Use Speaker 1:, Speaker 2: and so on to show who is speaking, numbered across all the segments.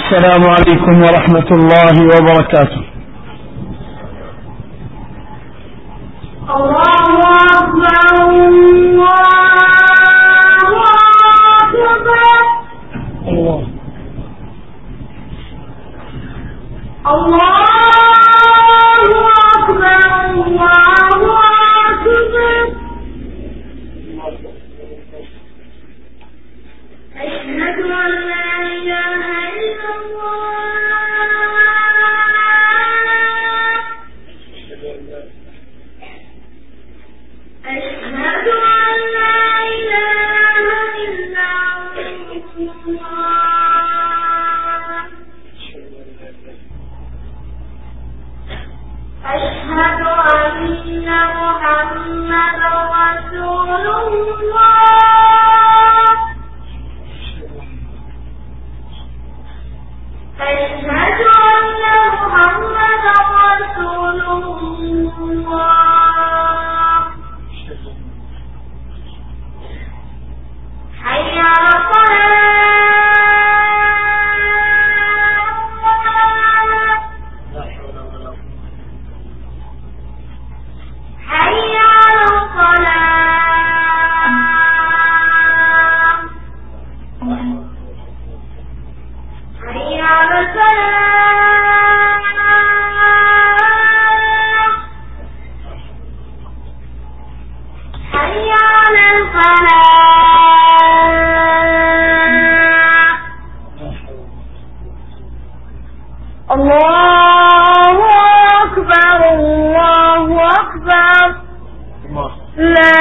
Speaker 1: السلام عليكم ورحمة الله وبركاته.
Speaker 2: الله أكبر الله أكبر الله أكبر الله أكبر. أشهد أن لا إله إلا الله. أشهد أن لا إله إلا الله. أشهد أن محمدا رسول الله. أشهد أن محمدا رسول الله. حي على الصلاة. حي على الصلاة. حي على الفلاح. حي على الفلاح. الله أكبر الله أكبر. لا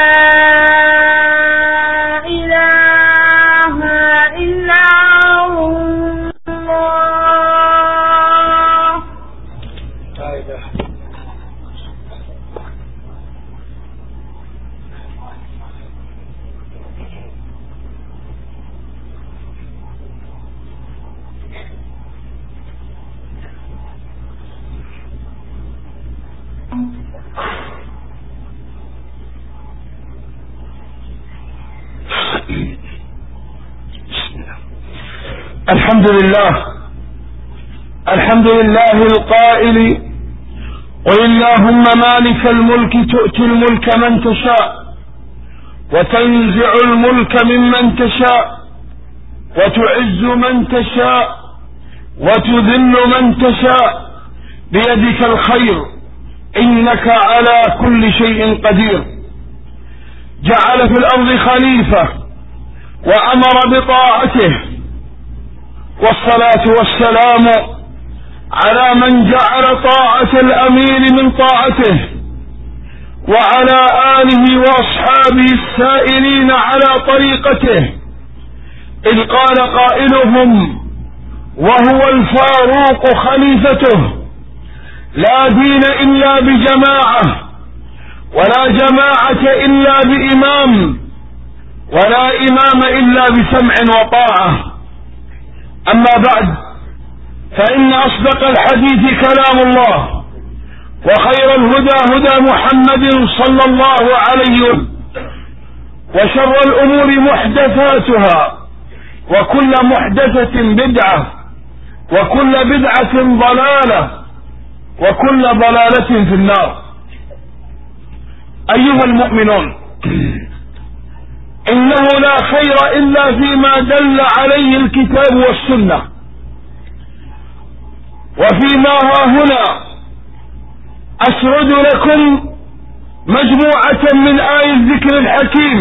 Speaker 2: إله إلا الله.
Speaker 1: الحمد لله القائل: قل اللهم مالك الملك تؤتي الملك من تشاء وتنزع الملك ممن تشاء وتعز من تشاء وتذل من تشاء بيدك الخير إنك على كل شيء قدير. جعل في الأرض خليفة وأمر بطاعته، والصلاة والسلام على من جعل طاعة الأمير من طاعته، وعلى آله وأصحابه السائرين على طريقته، إذ قال قائلهم وهو الفاروق خليفته: لا دين إلا بجماعة، ولا جماعة إلا بإمام، ولا إمام إلا بسمع وطاعة. أما بعد، فإن أصدق الحديث كلام الله، وخير الهدى هدى محمد صلى الله عليه وسلم، وشر الأمور محدثاتها، وكل محدثة بدعة، وكل بدعة ضلالة، وكل ضلالة في النار. أيها المؤمنون، إنه لا خير إلا فيما دل عليه الكتاب والسنة، وفيما ها هنا أسرد لكم مجموعة من آي الذكر الحكيم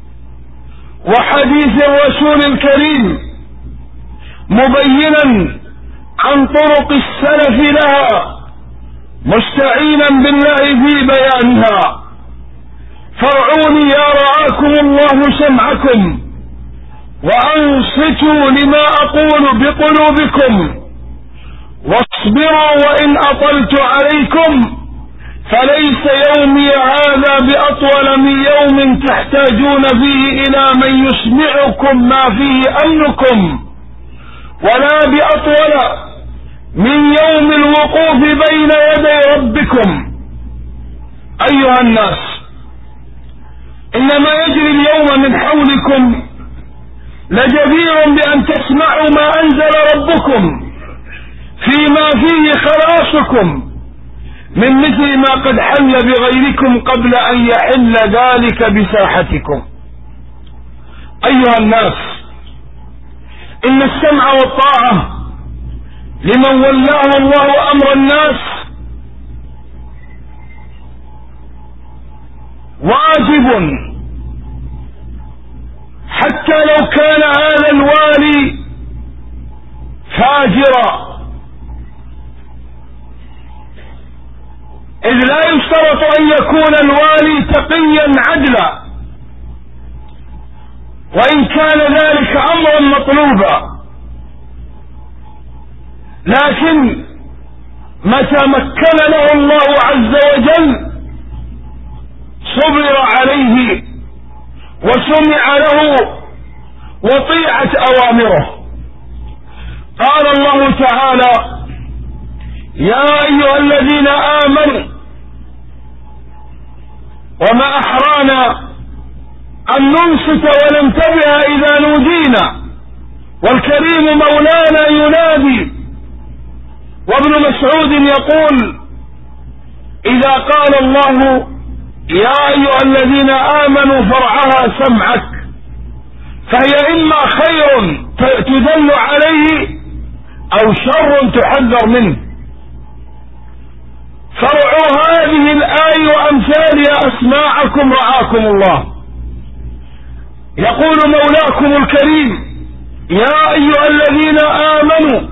Speaker 1: وحديث الرسول الكريم، مبينا عن طرق السلف لها، مستعينا بالله في بيانها. فارعوني يا رعاكم الله سمعكم، وأنصتوا لما أقول بقلوبكم، واصبروا وإن أطلت عليكم، فليس يومي هذا بأطول من يوم تحتاجون فيه إلى من يسمعكم ما فيه أمنكم، ولا بأطول من يوم الوقوف بين يدي ربكم. أيها الناس، إنما يجري اليوم من حولكم لجدير بأن تسمعوا ما أنزل ربكم فيما فيه خلاصكم من مثل ما قد حل بغيركم قبل أن يحل ذلك بساحتكم. أيها الناس، إن السمع والطاعة لمن ولاه الله أمر الناس واجب، حتى لو كان هذا الوالي فاجرا، إذ لا يشترط أن يكون الوالي تقيا عدلا، وإن كان ذلك أمرا مطلوبا، لكن متى مكن له الله عز وجل صبر عليه وسمع له وطيعت أوامره. قال الله تعالى: يا أيها الذين آمنوا، وما أحرانا أن ننصت وننتبه إذا نودينا، والكريم مولانا ينادي. وابن مسعود يقول: إذا قال الله يا أيها الذين آمنوا فرعها سمعك، فهي إما خير تدل عليه أو شر تحذر منه. فرعوا هذه الآية وأمثالها أسماعكم رعاكم الله. يقول مولاكم الكريم: يا أيها الذين آمنوا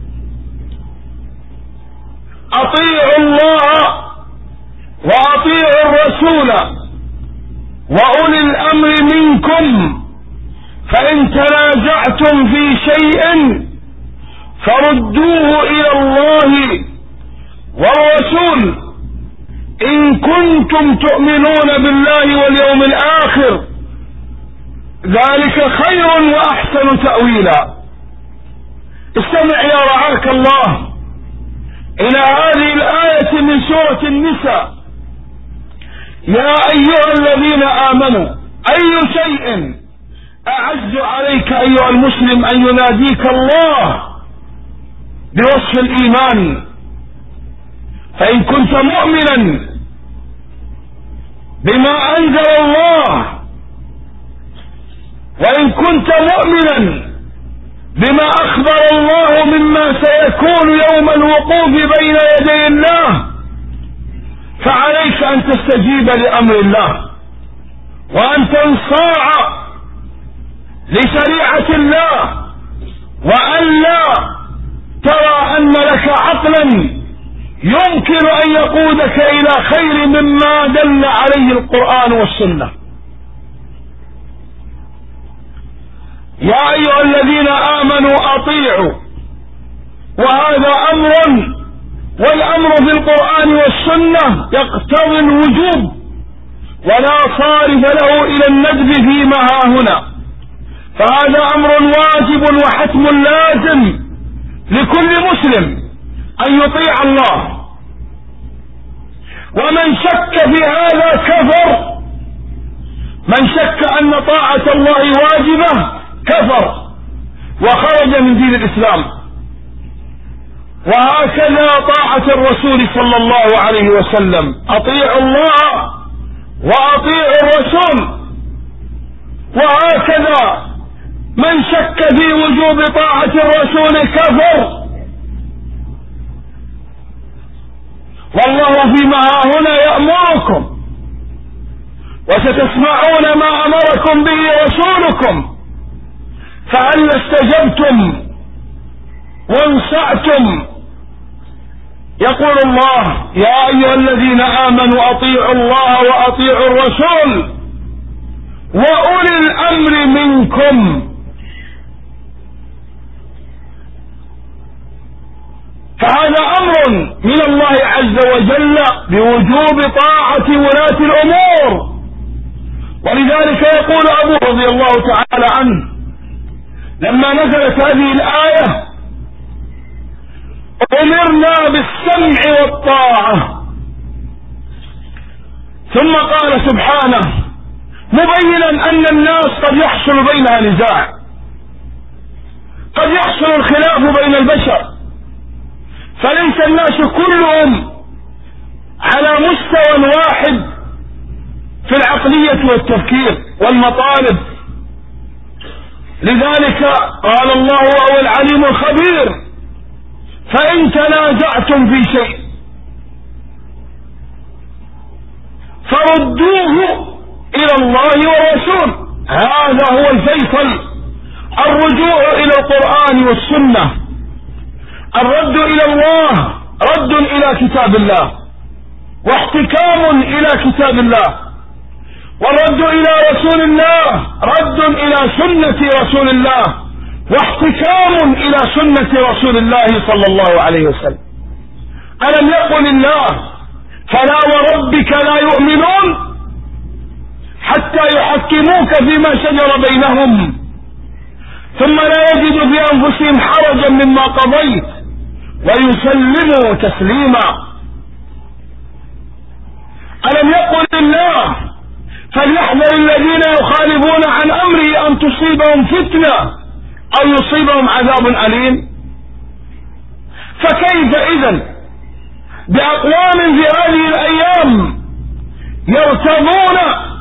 Speaker 1: أطيعوا الله وأطيعوا الرسول وأولي الأمر منكم، فإن تنازعتم في شيء فردوه إلى الله والرسول إن كنتم تؤمنون بالله واليوم الآخر، ذلك خير وأحسن تأويلا. استمع يا رعاك الله إلى هذه الآية من سورة النساء: يا أيها الذين آمنوا. أي شيء أعز عليك أيها المسلم أن يناديك الله بوصف الإيمان. فإن كنت مؤمنا بما أنزل الله، وإن كنت مؤمنا بما أخبر الله مما سيكون يوم الوقوف بين يدي الله، فعليك أن تستجيب لأمر الله، وأن تنصاع لشريعة الله، وأن لا ترى أن لك عقلا يمكن أن يقودك إلى خير مما دل عليه القرآن والسنة. يا أيها الذين آمنوا أطيعوا، وهذا أمر، والأمر في القرآن والسنة يقتضي الوجوب ولا صارف له إلى الندب فيما ها هنا، فهذا أمر واجب وحتم لازم لكل مسلم أن يطيع الله. ومن شك في هذا كفر. من شك أن طاعة الله واجبة كفر وخرج من دين الإسلام. وهكذا طاعة الرسول صلى الله عليه وسلم: أطيعوا الله وأطيعوا الرسول. وهكذا من شك في وجوب طاعة الرسول كفر. والله فيما ها هنا يأمركم، وستسمعون ما أمركم به رسولكم، فهل استجبتم وانصعتم؟ يقول الله: يا أيها الذين آمنوا أطيعوا الله وأطيعوا الرسول وأولي الأمر منكم. فهذا أمر من الله عز وجل بوجوب طاعة ولاة الأمور. ولذلك يقول أبو رضي الله تعالى عنه لما نزلت هذه الآية: أمرنا بالسمع والطاعة. ثم قال سبحانه مبينا أن الناس قد يحصل بينها نزاع، قد يحصل الخلاف بين البشر، فليس الناس كلهم على مستوى واحد في العقلية والتفكير والمطالب. لذلك قال الله وهو العليم الخبير: فإن تنازعتم في شيء فردوه إلى الله والرسول. هذا هو الفيصل، الرجوع إلى القرآن والسنة، الرد إلى الله رد إلى كتاب الله واحتكام إلى كتاب الله، والرد إلى رسول الله رد إلى سنة رسول الله واحتكام إلى سنة رسول الله صلى الله عليه وسلم. ألم يقل الله: فلا وربك لا يؤمنون حتى يحكموك فيما شجر بينهم ثم لا يجدوا في أنفسهم حرجا مما قضيت ويسلموا تسليما. ألم يقل الله: فليحذر الذين يخالفون عن أمره أن تصيبهم فتنة أو يصيبهم عذاب أليم؟ فكيف إذن بأقوام في هذه الأيام يرتضون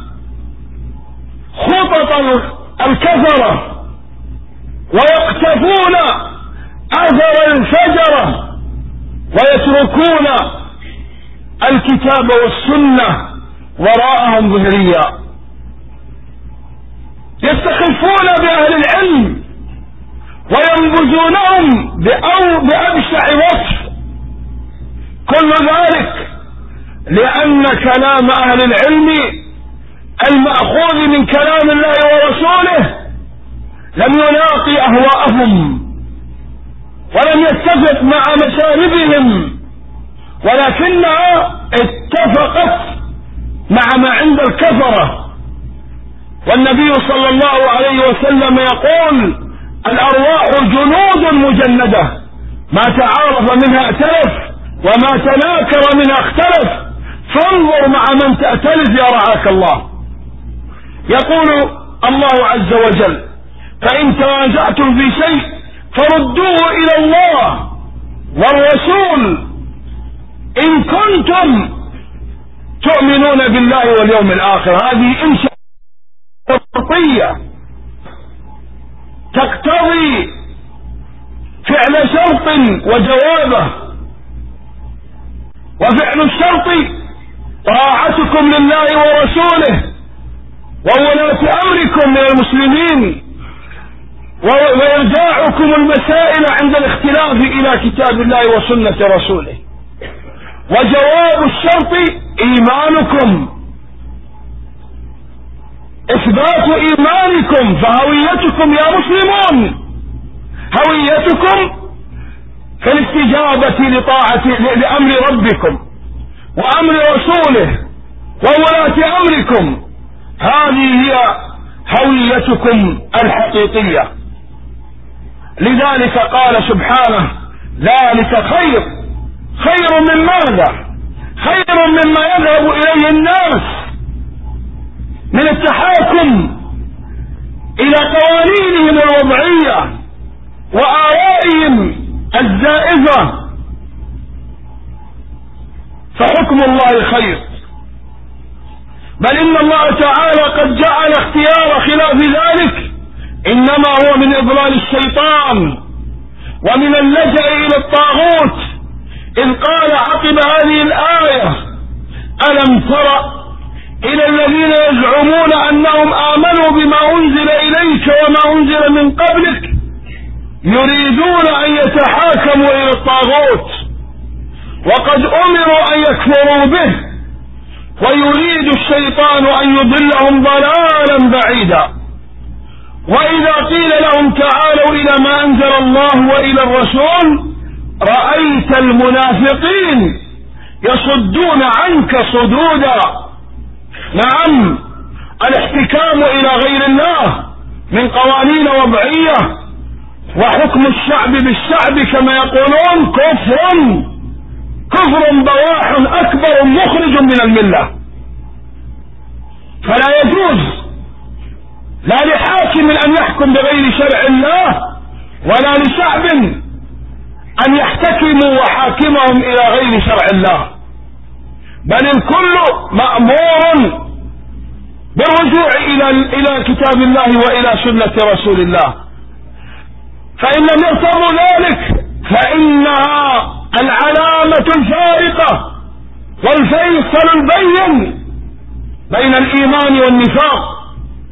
Speaker 1: خطط الكفرة ويقتفون أثر الفجرة ويتركون الكتاب والسنة وراءهم ظهريا، يستخفون بأهل العلم وينبذونهم بأبشع وصف. كل ذلك لأن كلام أهل العلم المأخوذ من كلام الله ورسوله لم يلاقي أهواءهم ولم يتفق مع مشاربهم، ولكنها اتفقت مع ما عند الكفرة. والنبي صلى الله عليه وسلم يقول: الأرواح جنود مجندة، ما تعارف منها ائتلف وما تناكر منها اختلف، فانظر مع من تأتلف يا رعاك الله. يقول الله عز وجل: فإن تنازعتم في شيء فردوه إلى الله والرسول إن كنتم تؤمنون بالله واليوم الآخر. هذه إن شرطية تقتضي فعل شرط وجوابه، وفعل الشرط طاعتكم لله ورسوله وولاة أمركم من المسلمين وإرجاعكم المسائل عند الاختلاف إلى كتاب الله وسنة رسوله، وجواب الشرط إيمانكم، إثبات إيمانكم. فهويتكم يا مسلمون هويتكم في الاستجابة لأمر ربكم وأمر رسوله وولاة أمركم، هذه هي هويتكم الحقيقية. لذلك قال سبحانه: ذلك خير من ماذا؟ خير مما يذهب إليه الناس من التحاكم إلى قوانينهم الوضعية وآرائهم الزائفة، فحكم الله خير. بل إن الله تعالى قد جعل اختيار خلاف ذلك إنما هو من إضلال الشيطان ومن اللجأ إلى الطاغوت، إذ قال عقب هذه الآية: ألم تر إلى الذين يزعمون أنهم آمنوا بما أنزل إليك وما أنزل من قبلك يريدون أن يتحاكموا إلى الطاغوت وقد أمروا أن يكفروا به ويريد الشيطان أن يضلهم ضلالا بعيدا. وإذا قيل لهم تعالوا إلى ما أنزل الله وإلى الرسول رأيت المنافقين يصدون عنك صدودا. نعم، الاحتكام إلى غير الله من قوانين وضعية وحكم الشعب بالشعب كما يقولون كفر بواح أكبر مخرج من الملة. فلا يجوز لا لحاكم أن يحكم بغير شرع الله ولا لشعب أن يحتكموا وحاكمهم إلى غير شرع الله، بل الكل مأمور بالرجوع إلى كتاب الله وإلى سنة رسول الله. فإن لم يرتضوا ذلك فإنها العلامة الفارقة والفيصل البين بين الإيمان والنفاق،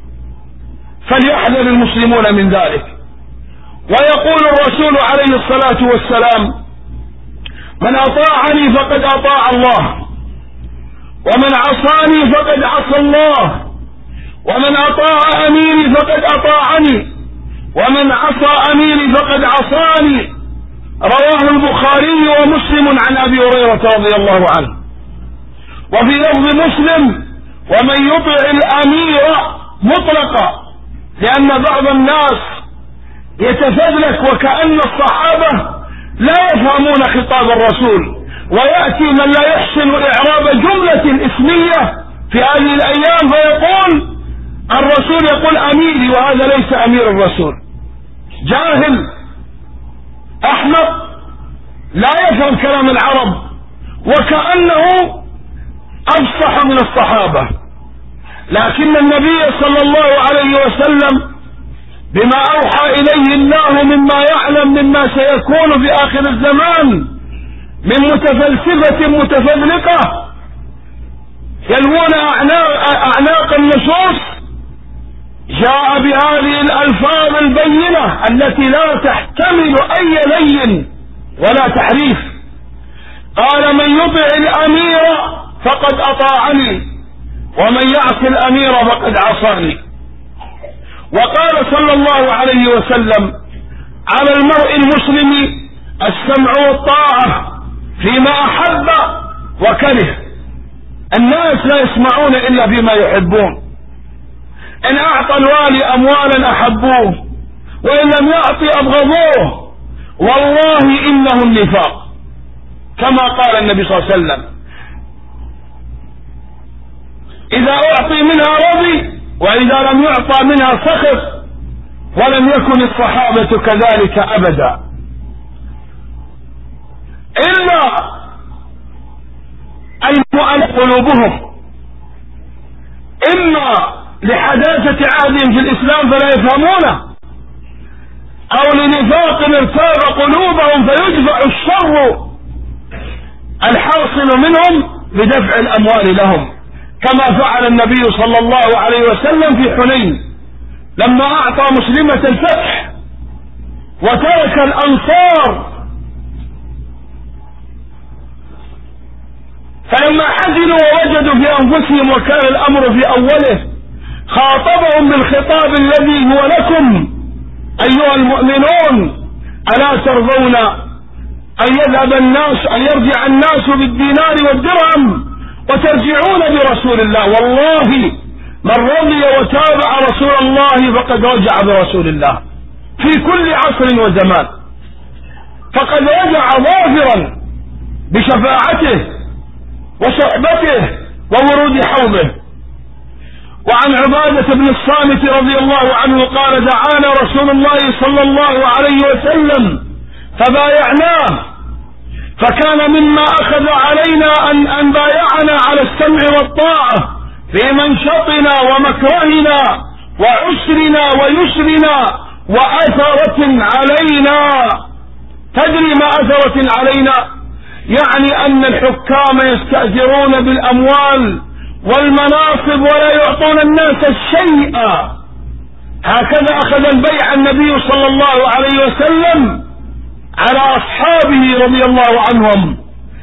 Speaker 1: فليحذر المسلمون من ذلك. ويقول الرسول عليه الصلاة والسلام: من أطاعني فقد أطاع الله، ومن عصاني فقد عصى الله، ومن أطاع أميري فقد أطاعني، ومن عصى أميري فقد عصاني. رواه البخاري ومسلم عن أبي هريرة رضي الله عنه. وفي لفظ مسلم: ومن يطع الأمير مطلقا، لأن بعض الناس يتفذلك وكأن الصحابة لا يفهمون خطاب الرسول، ويأتي من لا يحسن إعراب جملة اسمية في هذه الأيام فيقول الرسول يقول أميري، وهذا ليس أمير الرسول. جاهل أحمق لا يفهم كلام العرب، وكأنه أفصح من الصحابة. لكن النبي صلى الله عليه وسلم بما أوحى إليه الله مما يعلم مما سيكون في آخر الزمان من متفلسفة متفلقة يلوون أعناق النصوص، جاء بهذه الألفاظ البينة التي لا تحتمل أي لين ولا تحريف. قال: من يطع الأمير فقد أطاعني، ومن يعص الأمير فقد عصاني. وقال صلى الله عليه وسلم: على المرء المسلم السمع والطاعة فيما أحب وكره. الناس لا يسمعون إلا بما يحبون. إن أعطى الوالي أموالا أحبوه، وإن لم يعطي أبغضوه. والله إنه النفاق، كما قال النبي صلى الله عليه وسلم: إذا أعطي منها رضي، وإذا لم يعطى منها سخط. ولم يكن الصحابة كذلك أبدا، إلا المؤلف قلوبهم، إما لحداثة عهدهم في الإسلام فلا يفهمونه، أو لنفاق ارتاب قلوبهم فيدفع الشر الحاصل منهم بدفع الأموال لهم، كما فعل النبي صلى الله عليه وسلم في حنين لما أعطى مسلمة الفتح وترك الأنصار. فلما حزنوا ووجدوا في أنفسهم وكان الأمر في أوله خاطبهم بالخطاب الذي هو لكم أيها المؤمنون: ألا ترضون أن يرجع الناس بالدينار والدرهم وترجعون برسول الله؟ والله من رضي وتابع رسول الله فقد رجع برسول الله في كل عصر وزمان، فقد رجع ظافرا بشفاعته وصحبته وورود حوضه. وعن عبادة بن الصامت رضي الله عنه قال: دعانا رسول الله صلى الله عليه وسلم فبايعناه، فكان مما أخذ علينا أن بايعنا على السمع والطاعة في منشطنا ومكرهنا وعسرنا ويسرنا وأثرة علينا. تدري ما أثرة علينا؟ يعني أن الحكام يستأجرون بالأموال والمناصب ولا يعطون الناس شيئا. هكذا أخذ البيع النبي صلى الله عليه وسلم على أصحابه رضي الله عنهم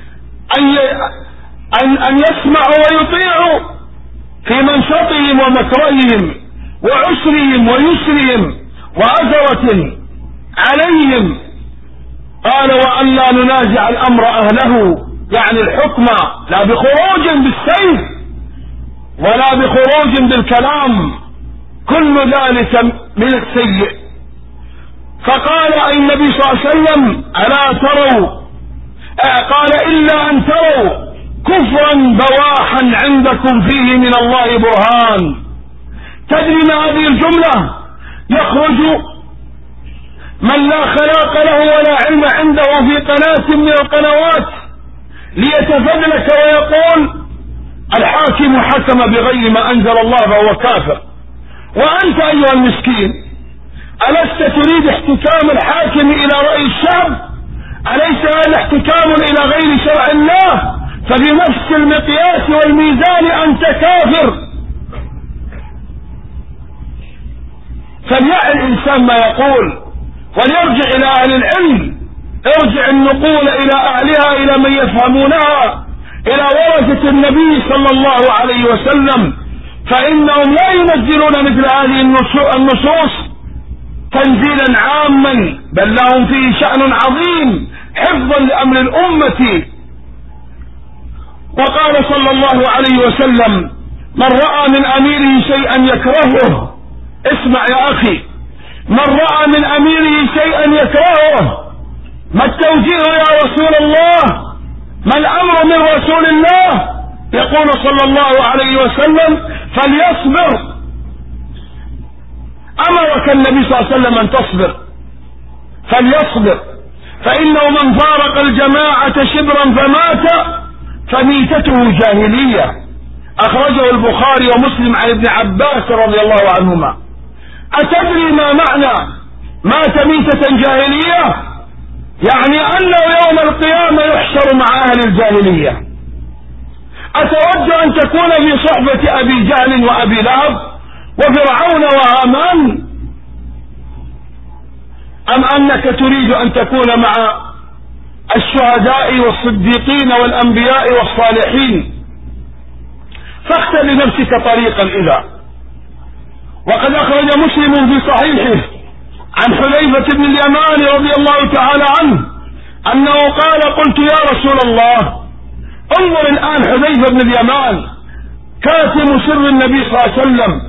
Speaker 1: أن يسمعوا ويطيعوا في منشطهم ومكرههم وعسرهم ويسرهم وأثرة عليهم. قال: وأن لا ننازع الأمر أهله، يعني الحكم، لا بخروج بالسيف ولا بخروج بالكلام، كل ذلك من السيء. فقال النبي صلى الله عليه وسلم: ألا تروا، قال: إلا أن تروا كفرا بواحا عندكم فيه من الله برهان. تدري ما هذه الجملة؟ يخرج من لا خلاق له ولا علم عنده في قناة من القنوات ليتفدلك ويقول الحاكم حكم بغير ما أنزل الله فهو كافر. وأنت أيها المسكين ألست تريد احتكام الحاكم إلى رأي الشعب؟ أليس هذا احتكام إلى غير شرع الله؟ فبنفس المقياس والميزان أنت كافر. فليعي الإنسان ما يقول وليرجع إلى أهل العلم، ارجع النقول إلى أهلها، إلى من يفهمونها، إلى ورثة النبي صلى الله عليه وسلم، فإنهم لا ينزلون مثل هذه النصوص تنزيلا عاما، بل لهم فيه شأن عظيم حفظا لأمر الأمة. وقال صلى الله عليه وسلم من رأى من أميره شيئا يكرهه، اسمع يا أخي، من رأى من أميره شيئا يكرهه، ما التوجيه يا رسول الله؟ ما الأمر من رسول الله؟ يقول صلى الله عليه وسلم فليصبر. أمرك النبي صلى الله عليه وسلم أن تصبر، فليصبر، فإنه من فارق الجماعة شبرا فمات فميتته جاهلية. أخرجه البخاري ومسلم عن ابن عباس رضي الله عنهما. أتدري ما معنى مات ميتة جاهلية؟ يعني أنه يوم القيامة يحشر مع أهل الجاهلية. أتود أن تكون في صحبة أبي جهل وأبي لهب وفرعون وهامان، أم أنك تريد أن تكون مع الشهداء والصديقين والأنبياء والصالحين؟ فاختر لنفسك طريقا إذا. وقد أخرج مسلم في صحيحه عن حذيفة بن اليمان رضي الله تعالى عنه أنه قال قلت يا رسول الله، انظر الآن حذيفة بن اليمان كاتم سر النبي صلى الله عليه وسلم،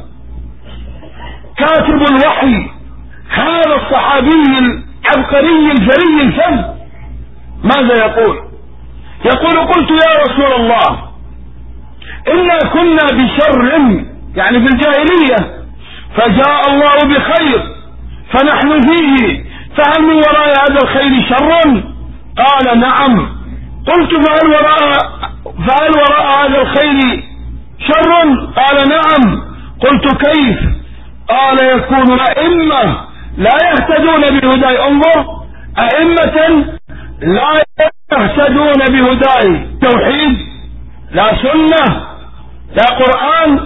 Speaker 1: كاتب الوحي، هذا الصحابي العبقري الجري الفذ، ماذا يقول؟ يقول قلت يا رسول الله إنا كنا بشر، يعني في الجاهلية، فجاء الله بخير فنحن فيه، فهل من وراء هذا الخير شر؟ قال نعم. قلت فهل وراء هذا الخير شر؟ قال نعم. قلت كيف؟ قال يكون أئمة لا يهتدون بهداي، انظر، أئمة لا يهتدون بهداي، توحيد لا سنة لا قرآن.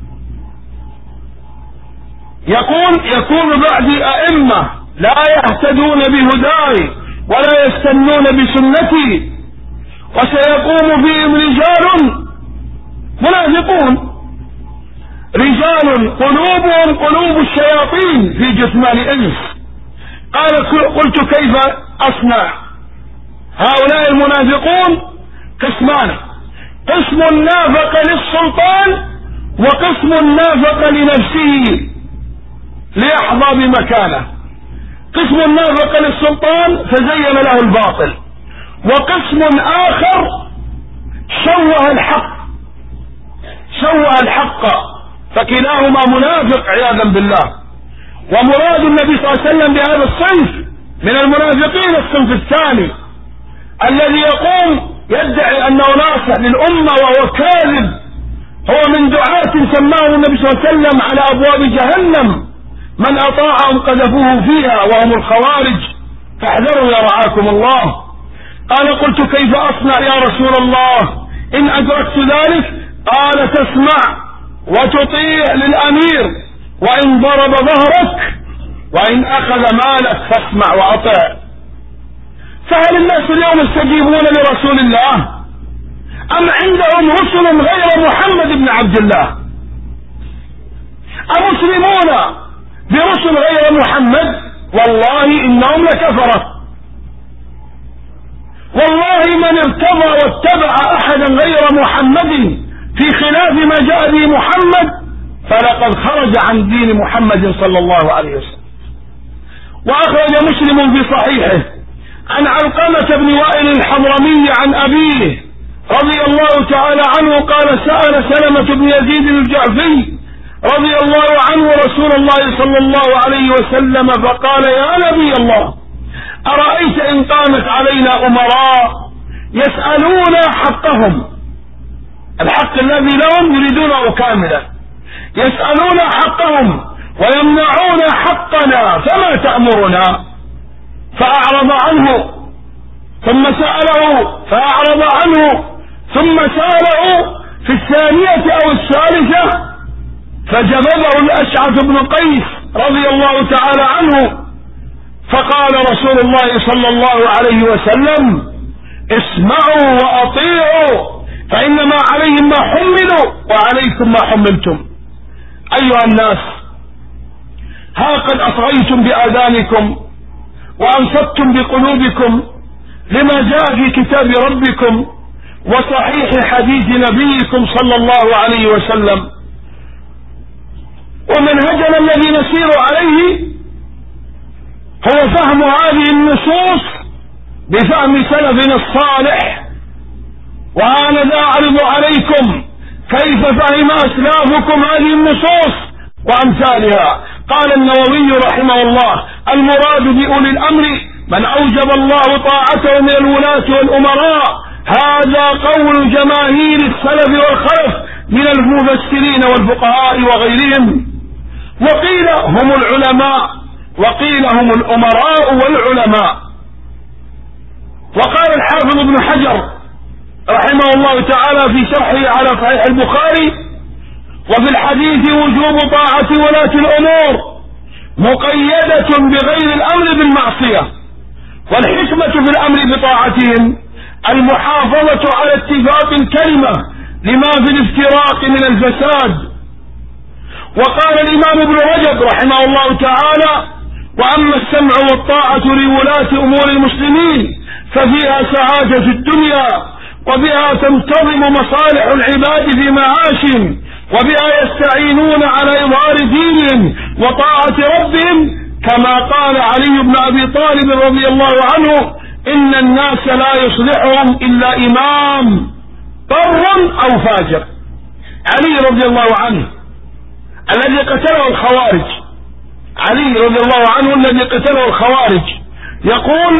Speaker 1: يكون بعدي أئمة لا يهتدون بهداي ولا يستنون بسنتي، وسيقوم فيهم رجال منافقون، رجال قلوبهم قلوب الشياطين في جثمان إنس. قلت كيف أصنع؟ هؤلاء المنافقون قسمان، قسم نافق للسلطان وقسم نافق لنفسه ليحظى بمكانه. قسم نافق للسلطان فزين له الباطل، وقسم آخر شوه الحق، فكلاهما منافق عياذا بالله. ومراد النبي صلى الله عليه وسلم بهذا الصنف من المنافقين الصنف الثاني الذي يقوم يدعي أنه ناصح للأمة وهو كاذب، هو من دعاة سماه النبي صلى الله عليه وسلم على أبواب جهنم، من أطاعهم قذفوه فيها وهم الخوارج، فاحذروا يا رعاكم الله. قال قلت كيف أصنع يا رسول الله إن أدركت ذلك؟ قال تسمع وتطيع للأمير، وإن ضرب ظهرك وإن أخذ مالك فاسمع وأطع. فهل الناس اليوم يستجيبون لرسول الله أم عندهم رسل غير محمد بن عبد الله؟ أمسلمون برسل غير محمد؟ والله إنهم لكفرة. والله من ارتضى واتبع أحدا غير محمد في خلاف ما جاء به محمد فلقد خرج عن دين محمد صلى الله عليه وسلم. وأخرج مسلم في صحيحه عن علقمة بن وائل الحضرمي عن أبيه رضي الله تعالى عنه قال سأل سلمة بن يزيد الجعفي رضي الله عنه رسول الله صلى الله عليه وسلم فقال: يا نبي الله، أرأيت إن قامت علينا أمراء يسألون حقهم، الحق الذي لهم يريدونه كاملا، يسألون حقهم ويمنعون حقنا، فما تأمرنا؟ فأعرض عنه، ثم سأله فأعرض عنه، ثم سأله في الثانية أو الثالثة فجذبه الأشعث بن قيس رضي الله تعالى عنه، فقال رسول الله صلى الله عليه وسلم: اسمعوا وأطيعوا، فإنما عليهم ما حملوا وعليكم ما حملتم. أيها الناس، ها قد أصغيتم بآذانكم وأنصتم بقلوبكم لما جاء في كتاب ربكم وصحيح حديث نبيكم صلى الله عليه وسلم، ومنهجنا الذي نسير عليه هو فهم هذه النصوص بفهم سلفنا الصالح. وأنا لا أعرض عليكم كيف فهم أسلافكم هذه النصوص وأمثالها. قال النووي رحمه الله: المراد بأولي الأمر من أوجب الله طاعته من الولاة والأمراء. هذا قول جماهير السلف والخلف من المفسرين والفقهاء وغيرهم، وقيل هم العلماء، وقيل هم الأمراء والعلماء. وقال الحافظ ابن حجر رحمه الله تعالى في شرحه على صحيح البخاري: وفي الحديث وجوب طاعة ولاة الأمور مقيدة بغير الأمر بالمعصية، والحكمة في الأمر بطاعتهم المحافظة على اتفاق الكلمة لما في الافتراق من الفساد. وقال الإمام ابن رجب رحمه الله تعالى: وأما السمع والطاعة لولاة أمور المسلمين ففيها سعادة الدنيا، وبها تنتظم مصالح العباد في معاشهم، وبها يستعينون على إظهار دينهم وطاعة ربهم، كما قال علي بن أبي طالب رضي الله عنه: إن الناس لا يصلحهم إلا إمام بر أو فاجر. علي رضي الله عنه الذي قتله الخوارج، علي رضي الله عنه الذي قتله الخوارج يقول: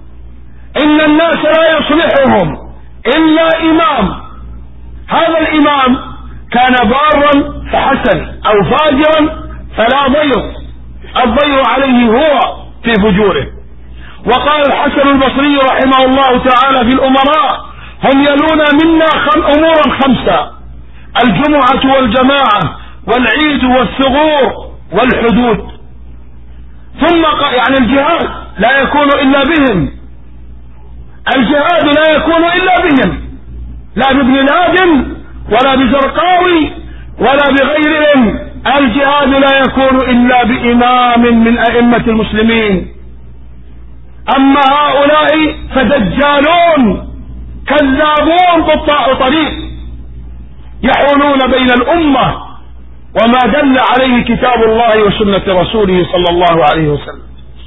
Speaker 1: إن الناس لا يصلحهم إلا إمام، هذا الإمام كان بارا فحسن أو فاجرا فلا ضير، الضير عليه هو في فجوره. وقال الحسن البصري رحمه الله تعالى في الأمراء: هم يلون منا أمورا خمسة: الجمعة والجماعة والعيد والثغور والحدود. ثم يعني الجهاد لا يكون إلا بهم، الجهاد لا يكون إلا بهم، لا بابن لادن ولا بزرقاوي ولا بغيرهم، الجهاد لا يكون إلا بإمام من أئمة المسلمين. أما هؤلاء فدجالون كذابون قطاع طريق يحولون بين الأمة وما دل عليه كتاب الله وسنة رسوله صلى الله عليه وسلم.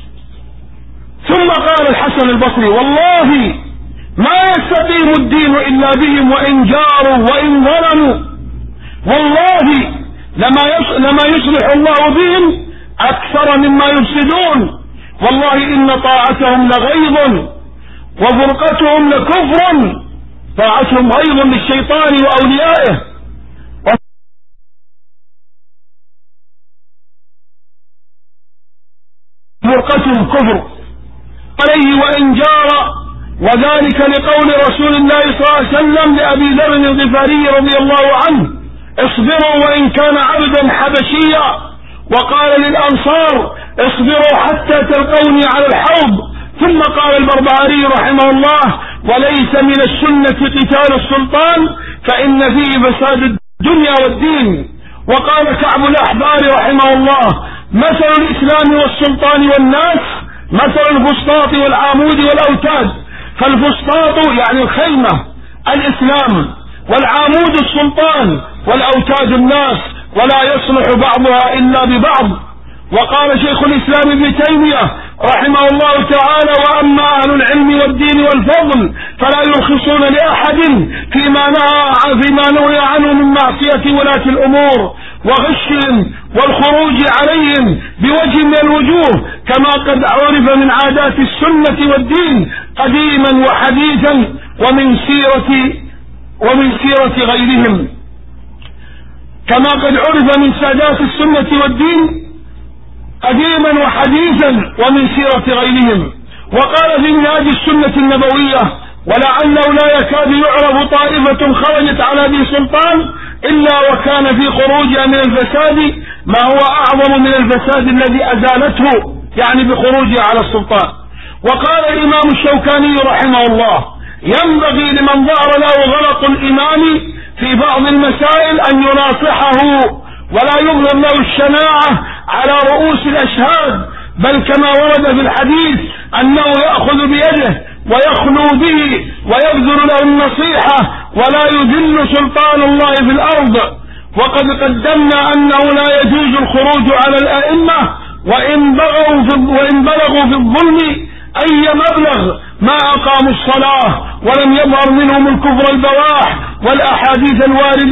Speaker 1: ثم قال الحسن البصري: والله ما يستقيم الدين إلا بهم وإن جاروا وإن ظلموا، والله لما يصلح الله بهم أكثر مما يفسدون، والله إن طاعتهم لغيظ وفرقتهم لكفر، طاعتهم غيظ للشيطان وأوليائه وفرقتهم كفر عليه وإن جار، وذلك لقول رسول الله صلى الله عليه وسلم لأبي ذر الغفاري رضي الله عنه: اصبروا وإن كان عبدا حبشيا. وقال للأنصار: اصبروا حتى تلقوني على الحوض. ثم قال البربهاري رحمه الله: وليس من السنة قتال السلطان فإن فيه فساد الدنيا والدين. وقال كعب الأحبار رحمه الله: مثل الإسلام والسلطان والناس مثل الفسطاط والعامود والأوتاد. فالفسطاط يعني الخيمة الإسلام، والعامود السلطان، والأوتاد الناس، ولا يصلح بعضها إلا ببعض. وقال شيخ الإسلام ابن تيمية رحمه الله تعالى: وأما أهل العلم والدين والفضل فلا يرخصون لأحد فيما نهي عنه من معصية ولاة الأمور، وغشهم والخروج عليهم بوجه من الوجوه، كما قد عرف من عادات السنة والدين قديما وحديثا ومن سيرة غيرهم، كما قد عرف من سادات السنة والدين قديما وحديثا ومن سيرة غيرهم. وقال في منهاج السنة النبوية: ولعله لا يكاد يعرف طائفة خرجت على ذي سلطان إلا وكان في خروجها من الفساد ما هو أعظم من الفساد الذي أزالته، يعني بخروجها على السلطان. وقال الإمام الشوكاني رحمه الله: ينبغي لمن ظهر له غلط الإمام في بعض المسائل أن يناصحه ولا يظهر له الشناعة على رؤوس الأشهاد، بل كما ورد في الحديث أنه يأخذ بيده ويخلو به ويبذل له النصيحة ولا يذل سلطان الله في الأرض. وقد قدمنا أنه لا يجوز الخروج على الأئمة وإن بلغوا في الظلم أي مبلغ ما أقاموا الصلاة ولم يظهر منهم الكفر البواح. والأحاديث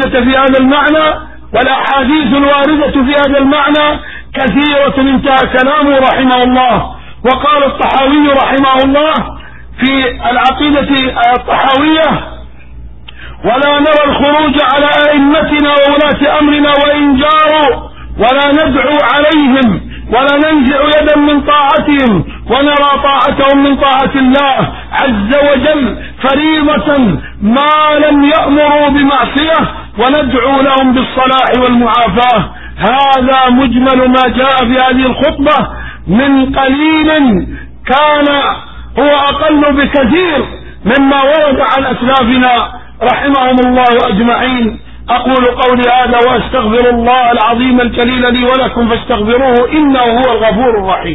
Speaker 1: الواردة في هذا المعنى كثيرة. انتهى كلامه رحمه الله. وقال الطحاوي رحمه الله في العقيدة الطحاوية: ولا نرى الخروج على أئمتنا وولاة أمرنا وإن جاروا، ولا ندعو عليهم ولا ننزع يدا من طاعتهم، ونرى طاعتهم من طاعة الله عز وجل فريضة ما لم يأمروا بمعصية، وندعو لهم بالصلاح والمعافاة. هذا مجمل ما جاء في هذه الخطبة من قليل كان هو أقل بكثير مما ورد عن أسلافنا رحمهم الله أجمعين. أقول قولي هذا وأستغفر الله العظيم الجليل لي ولكم فاستغفروه إنه هو الغفور الرحيم.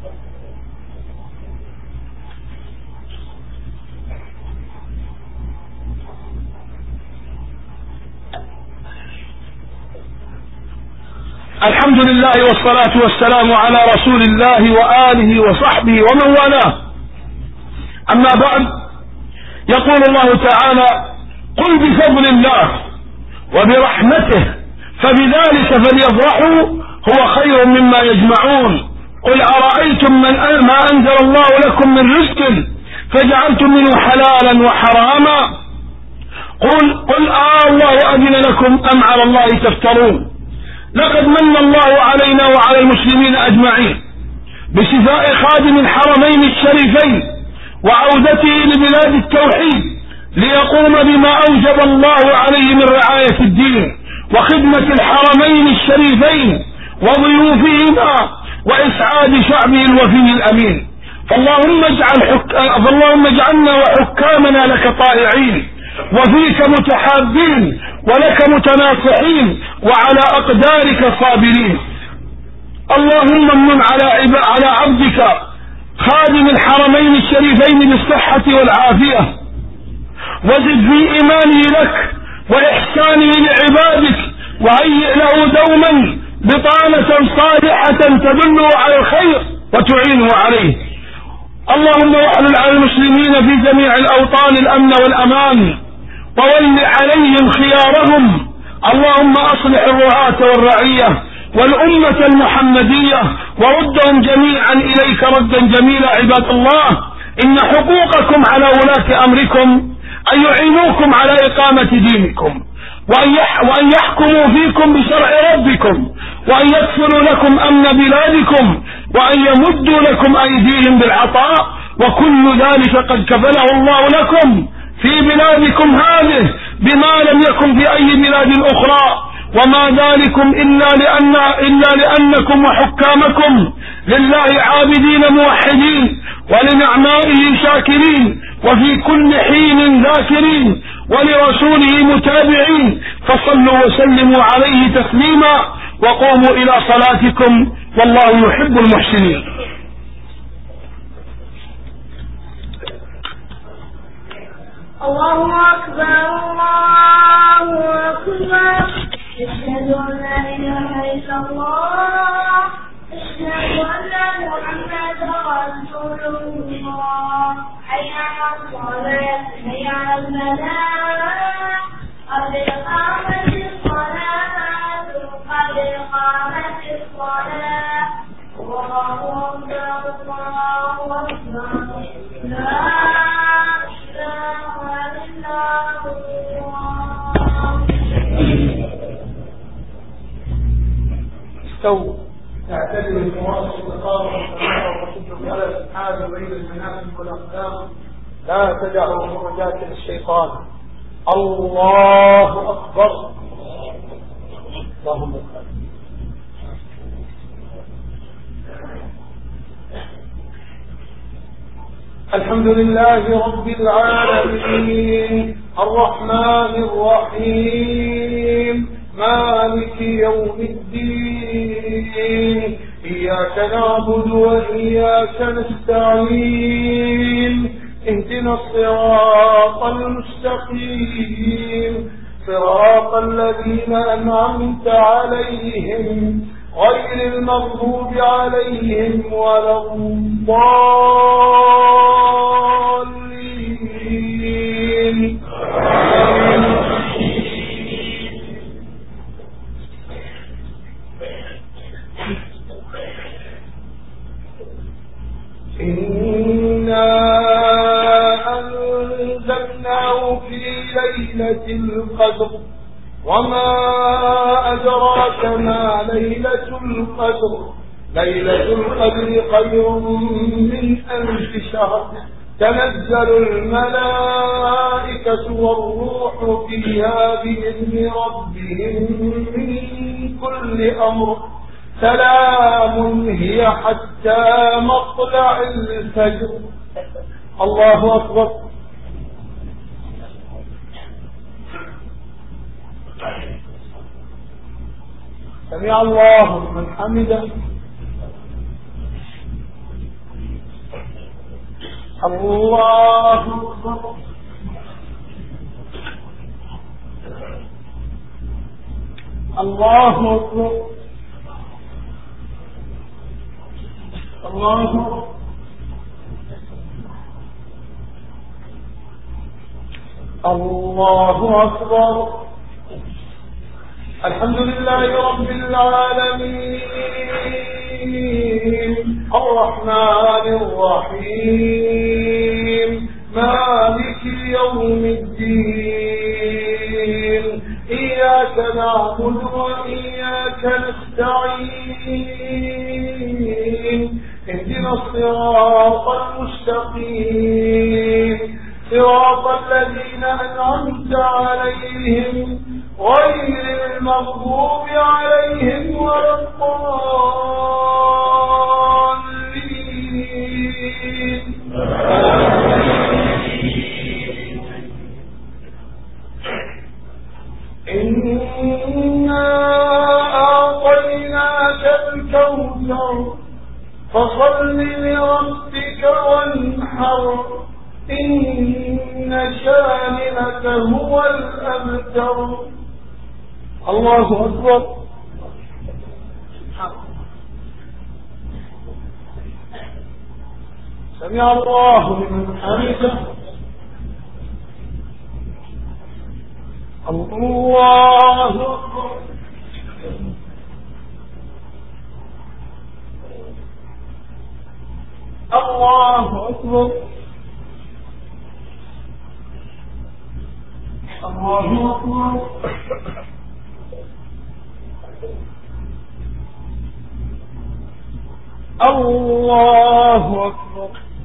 Speaker 1: الحمد لله والصلاة والسلام على رسول الله وآله وصحبه ومن والاه. أما بعد، يقول الله تعالى: قل بفضل الله وبرحمته فبذلك فليفرحوا هو خير مما يجمعون. قل أرأيتم ما أنزل الله لكم من رزق فجعلتم منه حلالا وحراما قل الله أذن لكم أم على الله تفترون. لقد من الله علينا وعلى المسلمين أجمعين بشفاء خادم الحرمين الشريفين وعودته لبلاد التوحيد ليقوم بما أوجب الله عليه من رعاية الدين وخدمة الحرمين الشريفين وضيوفهما وإسعاد شعبه الوفي الأمين. فاللهم اجعلنا وحكامنا لك طائعين وفيك متحابين ولك متناصحين وعلى أقدارك صابرين. اللهم امن على عبدك خادم الحرمين الشريفين بالصحة والعافية، وزد في إيمانه لك وإحسانه لعبادك، وهيئ له دوما بطانة صالحة تدله على الخير وتعينه عليه. اللهم واحلل على المسلمين في جميع الأوطان الأمن والأمان وول عليهم خيارهم. اللهم أصلح الرعاة والرعية والأمة المحمدية وردهم جميعا إليك ردا جميلا. عباد الله، إن حقوقكم على ولاة أمركم أن يعينوكم على إقامة دينكم وأن يحكموا فيكم بشرع ربكم وأن يكفروا لكم أمن بلادكم وأن يمدوا لكم أيديهم بالعطاء، وكل ذلك قد كفله الله لكم في بلادكم هذه بما لم يكن في أي بلاد أخرى، وما ذلكم إلا لأنكم وحكامكم لله عابدين موحدين ولنعمائه شاكرين وفي كل حين ذاكرين ولرسوله متابعين. فصلوا وسلموا عليه تسليما وقوموا إلى صلاتكم والله يحب المحسنين.
Speaker 2: الله أكبر الله أكبر. أشهد أن لا إله إلا الله. أشهد أن محمدا رسول الله. حي على الصلاة حي على الفلاح قد قامت الصلاة قد
Speaker 3: استووا تعتدل المواصل الإقامة والسماء وصدق على الأسحاب بين المناسك والأقدام لا تدعوا مرجات للشيطان. الله أكبر. اللهم أكبر. الحمد لله رب العالمين الرحمن الرحيم مالك يوم الدين إياك نعبد وإياك نستعين اهدنا الصراط المستقيم صراط الذين أنعمت عليهم غير المغضوب عليهم ولا الضالين. إنا أنزلناه في ليلة القدر وما أدراك ما ليلة القدر ليلة القدر خير من 1000 شهر تنزل الملائكة والروح فيها بإذن ربهم من كل أمر سلام هي حتى مطلع الفجر. الله أكبر. سمع الله لمن حمده. الله أكبر. الله أكبر. الله أكبر. الله أكبر. الحمد لله رب العالمين الرحمن الرحيم مالك يوم الدين إياك نعبد وإياك نستعين اهدنا الصراط المستقيم صراط الذين أنعمت عليهم غير المغضوب عليهم ولا الضالين. إنا أعطيناك الكوثر فصل لربك وانحر إن شانئك هو الأبتر. الله أكبر. سمع الله لمن حمده. الله أكبر. الله أكبر. الله أكبر. الله أكبر.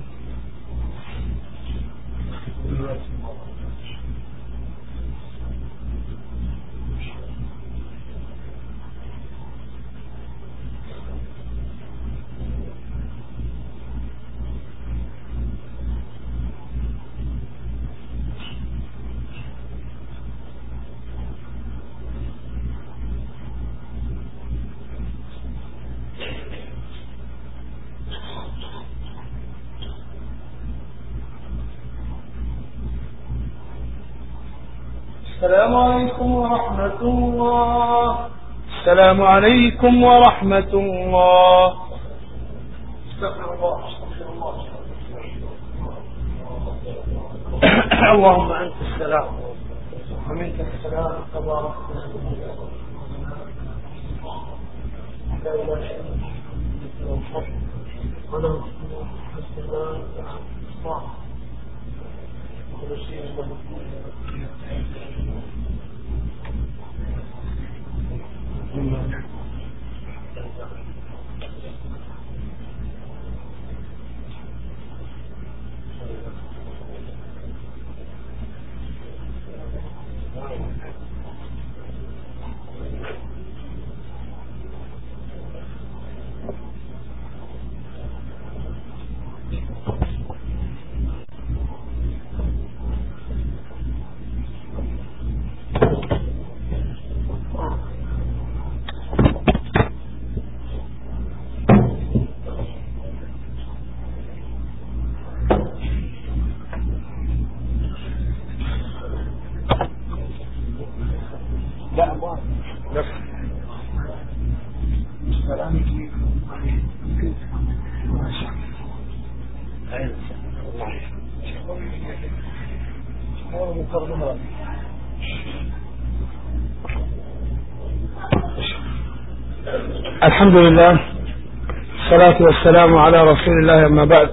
Speaker 3: السلام عليكم ورحمة الله. السلام عليكم ورحمة الله. استغفر الله. استغفر الله. اللهم أنت السلام ومنك السلام تبارك لا إله إلا الله الحق وله السلام الصعب ونسير له
Speaker 1: الحمد لله الصلاة والسلام على رسول الله أما بعد.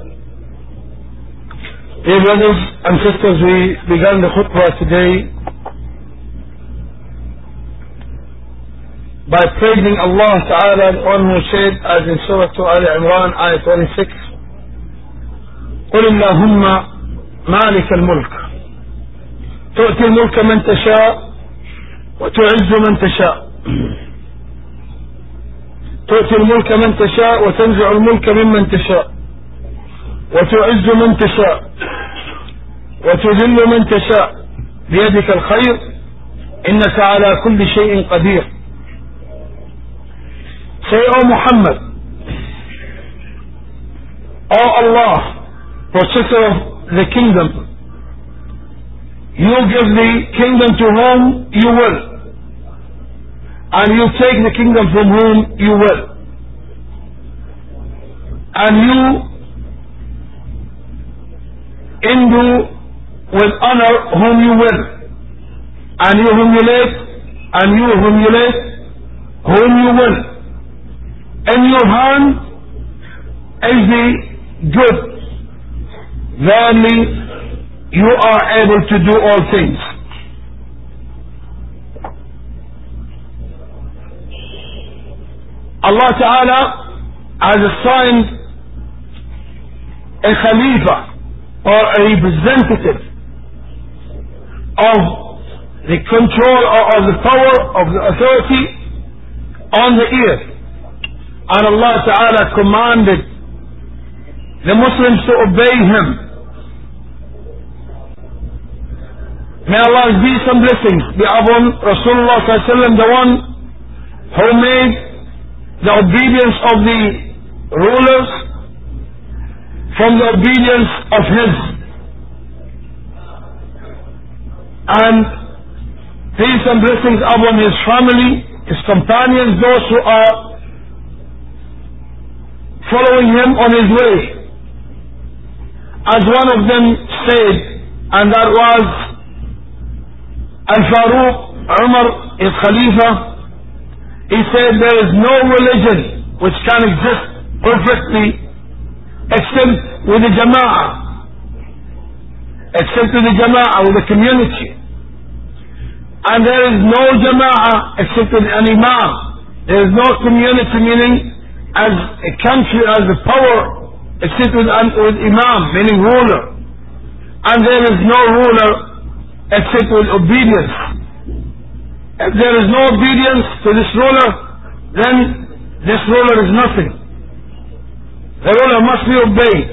Speaker 1: Dear brothers and sisters, we began the khutbah today by praising Allah Ta'ala, the one who said, as in Surah Al Imran, ayah 26, قل اللهم مالك الملك تؤتي الملك من تشاء وتعز من تشاء تؤتي الملك من تشاء وتنزع الملك ممن تشاء وتعز من تشاء وتذل من تشاء بيدك الخير إنك على كل شيء قدير. Say, O Muhammad, O Allah, protector of the kingdom, you give the kingdom to whom you will, and you take the kingdom from whom you will, and you endue with honor whom you will, and you humiliate whom you will. In your hand is the good. Verily, you are able to do all things. Allah Ta'ala has assigned a Khalifa or a representative of the control or of the power of the authority on the earth. And Allah Ta'ala commanded the Muslims to obey Him. May Allah's peace and blessings be upon Rasulullah Sallallahu Alaihi Wasallam, the one who made the obedience of the rulers from the obedience of his, and peace and blessings upon his family, his companions, those who are following him on his way. As one of them said, and that was Al-Faruq Umar, his Khalifa, he said, there is no religion which can exist perfectly except with the Jama'ah, with the community. And there is no Jama'ah except with an Imam. There is no community, meaning as a country, as a power, except with Imam, meaning ruler. And there is no ruler except with obedience. If there is no obedience to this ruler, then this ruler is nothing. The ruler must be obeyed.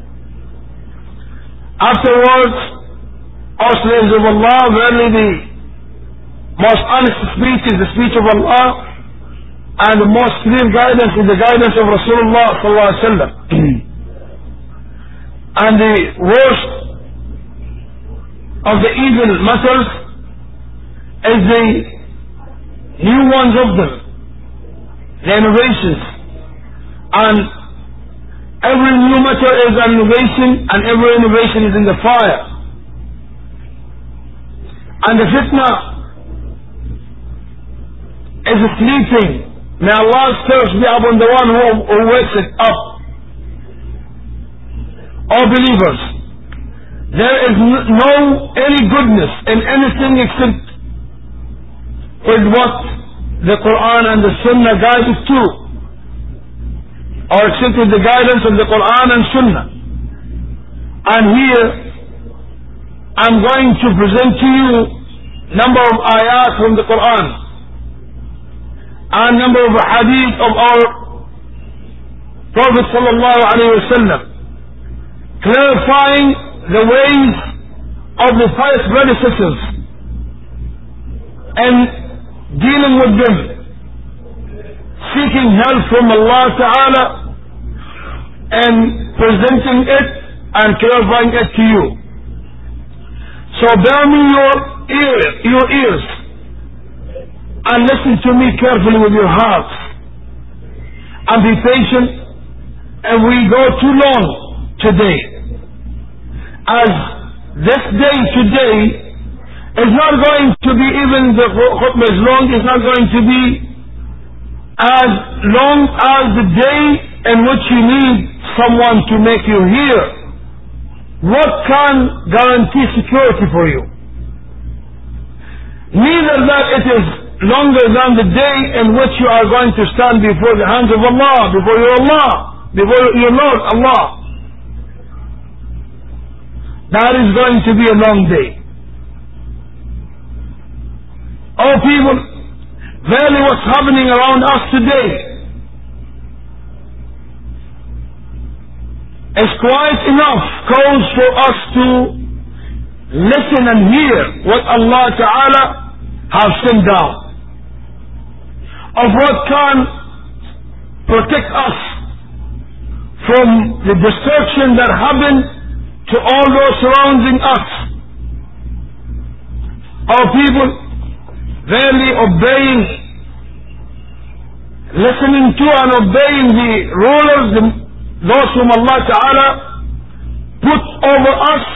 Speaker 1: Afterwards, O slaves of Allah, verily the most honest speech is the speech of Allah, and the most clear guidance is the guidance of Rasulullah Sallallahu Alaihi Wasallam. And the worst of the evil matters is the new ones of them, the innovations. And every new matter is an innovation, and every innovation is in the fire. And the fitna is sleeping May Allah's curse be upon the one who wakes it up. O believers, there is no any goodness in anything except with what the Quran and the Sunnah guide it to, or except with the guidance of the Quran and Sunnah. And here I'm going to present to you number of ayat from the Quran and number of hadith of our Prophet sallallahu alaihi wasallam, clarifying the ways of the pious predecessors and dealing with them, seeking help from Allah Ta'ala and presenting it and clarifying it to you. So bear me your ears and listen to me carefully with your hearts and be patient, and we go too long today, as this day today is not going to be, even the khutbah is long, it's not going to be as long as the day in which you need someone to make you hear. What can guarantee security for you? Neither that it is longer than the day in which you are going to stand before the hands of Allah, before your Lord Allah. That is going to be a long day. Oh people, verily what's happening around us today is quite enough cause for us to listen and hear what Allah Ta'ala has sent down, of what can protect us from the destruction that happened to all those surrounding us. Our people, verily obeying, listening to and obeying the rulers, those whom Allah Ta'ala put over us,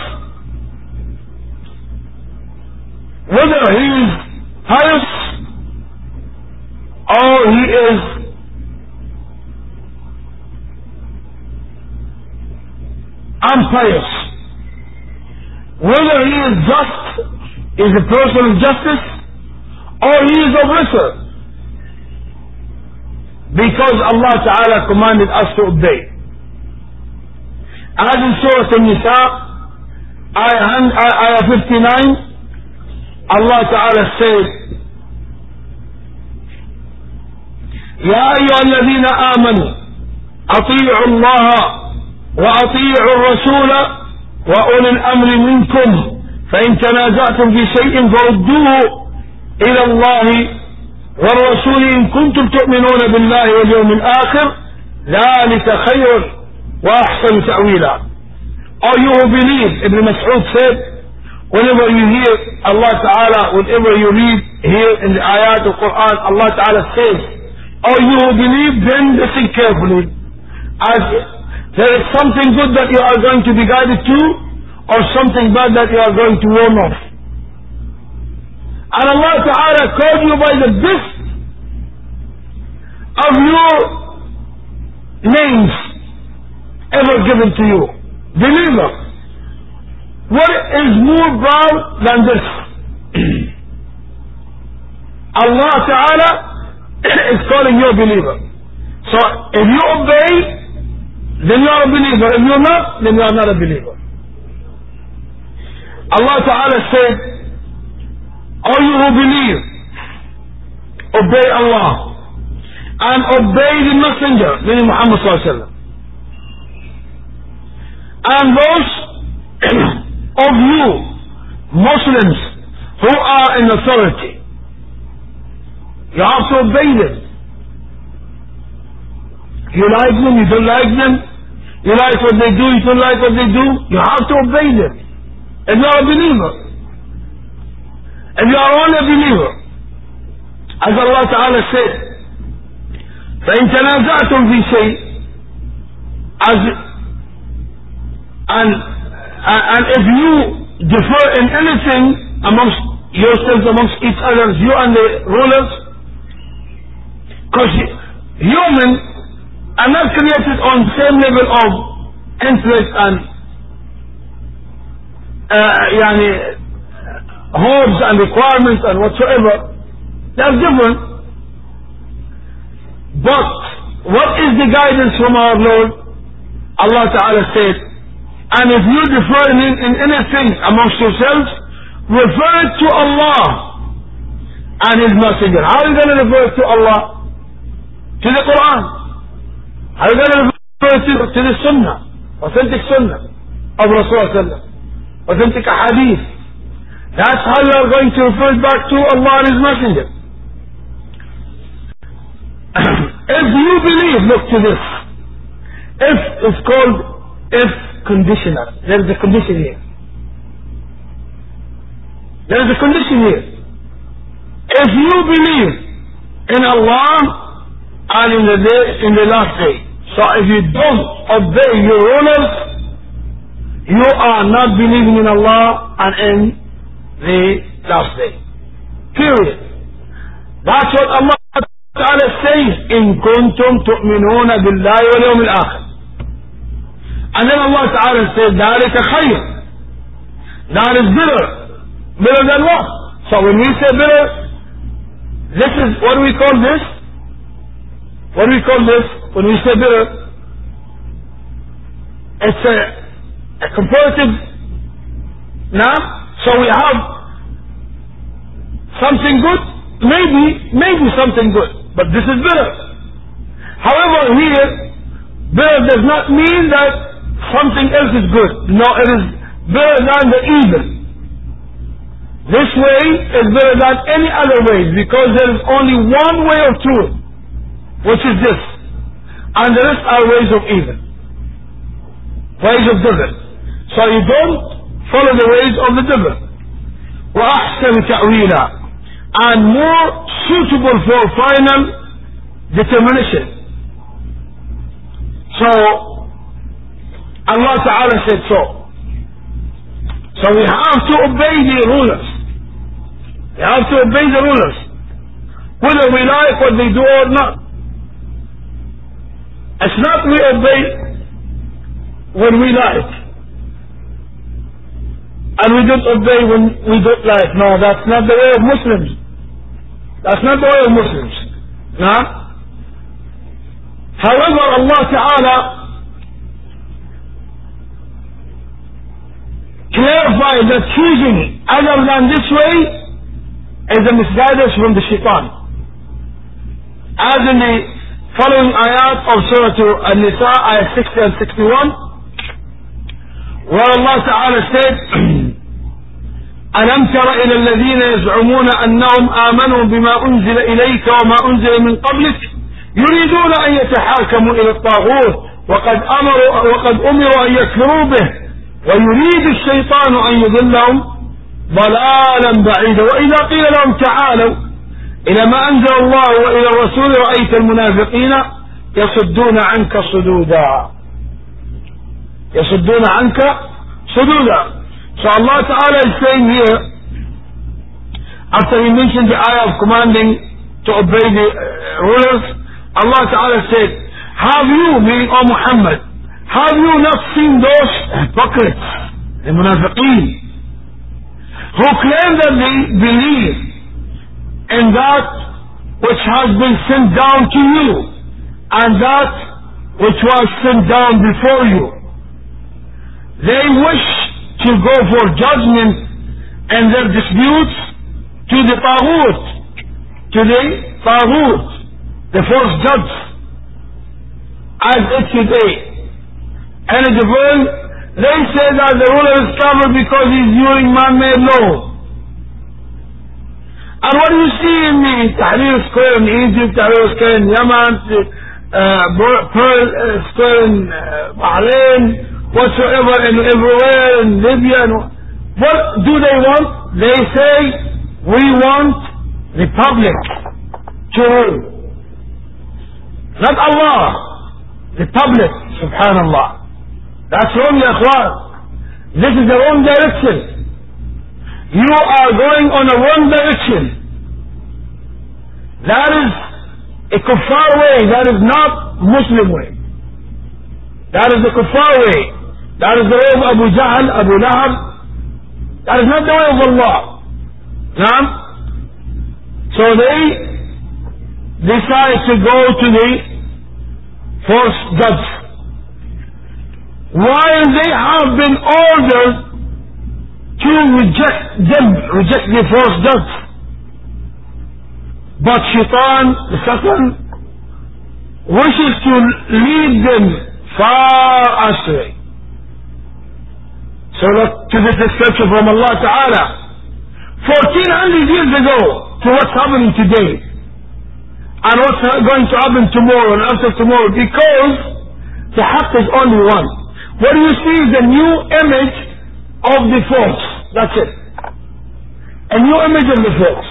Speaker 1: whether he is pious or he is unpious, whether he is just, is a person of justice, or he is oppressor, because Allah Ta'ala commanded us to obey. As in Surah An-Nisa, ayah 59, Allah Ta'ala said, يا أيها الذين آمنوا أطيعوا الله وأطيعوا الرسول وأولي الأمر منكم فإن تنازعتم في شيء فردوه إلى الله والرسول إن كنتم تؤمنون بالله واليوم الآخر ذلك خير وأحسن تأويلا. Or you who believe, Ibn Mas'ud said, whenever you hear Allah Ta'ala, whenever you read here in the ayat of Quran, Allah Ta'ala says, or you who believe, then listen carefully, as there is something good that you are going to be guided to, or something bad that you are going to warn off. And Allah Ta'ala called you by the best of your names ever given to you, believer. What is more proud than this? Allah Ta'ala is calling you a believer. So if you obey, then you are a believer. If you're not, then you are not a believer. Allah Ta'ala said, all you who believe, obey Allah and obey the messenger, meaning Muhammad Sallallahu Alaihi Wasallam. And those of you Muslims who are in authority, you have to obey them. You like them, you don't like them, you like what they do, you don't like what they do, you have to obey them. If you are a believer, if you are only a believer, as Allah Ta'ala said, فَإِن تَنَازَعْتُمْ فِي شَيْءٍ, and if you differ in anything amongst yourselves, amongst each other, you and the rulers, Because humans are not created on the same level of interest and hopes and requirements and whatsoever. They are different. But what is the guidance from our Lord? Allah Ta'ala said, and if you differ in anything amongst yourselves, refer it to Allah and His Messenger. How are you going to refer it to Allah? To the Quran. How are you going to refer it to the Sunnah? Authentic Sunnah of Rasulullah. Authentic Hadith. That's how you are going to refer it back to Allah and His Messenger. If you believe, look to this. If is called if conditional. There is a condition here. There is a condition here. If you believe in Allah and in the last day, so if you don't obey your rulers, you are not believing in Allah and in the last day. Period. That's what Allah Ta'ala says, in kuntum tu'minuna billahi wal yawm al-akhir. And then Allah Ta'ala said, ذَلِكَ خَيْرٌ. That is better. Better than what? So when we say better, this is, what do we call this? What do we call this? When we say better, it's a comparative noun. So we have something good, maybe something good, but this is better. However, here, better does not mean that something else is good. No, it is better than the evil. This way is better than any other way, because there is only one way of truth, which is this, and the rest are ways of evil, ways of devil. So you don't follow the ways of the devil. وَأَحْسَنُ تَأْوِيلًا, and more suitable for final determination. So Allah Ta'ala said so. So we have to obey the rulers. We have to obey the rulers, whether we like what they do or not. It's not we obey when we like, and we don't obey when we don't like. No, that's not the way of Muslims. That's not the way of Muslims. No? However, Allah Ta'ala clarified that choosing other than this way is a misguidance from the shaitan. As in the following ayat of Surah An-Nisa, ayat 60 and 61, where Allah Ta'ala said, أَلَمْ تَرَ إِلَى الَّذِينَ يَزْعُمُونَ أَنَّهُمْ آمَنُوا بِمَا أُنزِلَ إِلَيْكَ وَمَا أُنزِلَ مِنْ قَبْلِكَ يُرِيدُونَ أَنْ يَتَحَاكَمُوا إِلَى الطَّاغُوتِ وَقَدْ أُمِرُوا أَنْ يَكْفُرُوا بِهِ وَيُرِيدُ الشَّيْطَانُ أَنْ يُضِلَّهُمْ ضَلَالًا بَعِيدًا وَإِذَا قِيلَ لَهُمْ تَعَالَوْا إِلَى مَا أَنزَلَ اللَّهُ وَإِلَى الرَّسُولِ رَأَيْتَ الْمُنَافِقِينَ يَصُدُّونَ عَنْكَ صُدُودًا. يَصُدُّونَ عَنْكَ صُدُودًا. So Allah Ta'ala is saying here, after He mentioned the ayah of commanding to obey the rulers, Allah Ta'ala said, have you, meaning O Muhammad, have you not seen those hypocrites, the munafiqeen, who claim that they believe in that which has been sent down to you and that which was sent down before you? They wish to go for judgment and their disputes to the Taghut, the false judge, as it today. And in the world, they say that the ruler is covered because he's using man-made law. And what do you see in the Tahrir Square in Egypt, Tahrir Square in Yemen, Pearl Square in Bahrain, whatsoever, and everywhere in Libya? What do they want? They say, we want the public to rule. Not Allah, the public, subhanallah. That's wrong, ya akhwan. This is the wrong direction. You are going on a wrong direction. That is a kuffar way. That is not Muslim way. That is the kuffar way. That is the way of Abu Jahl, Abu Lahab. That is not the way of Allah. Naam? So they decide to go to the first judge. While they have been ordered to reject the first judge. But Shaitan, the Satan, wishes to lead them far astray. So look to this description from Allah Ta'ala. 1400 years ago to what's happening today. And what's going to happen tomorrow and after tomorrow. Because the haqq is only one. What do you see is a new image of the false. That's it. A new image of the false.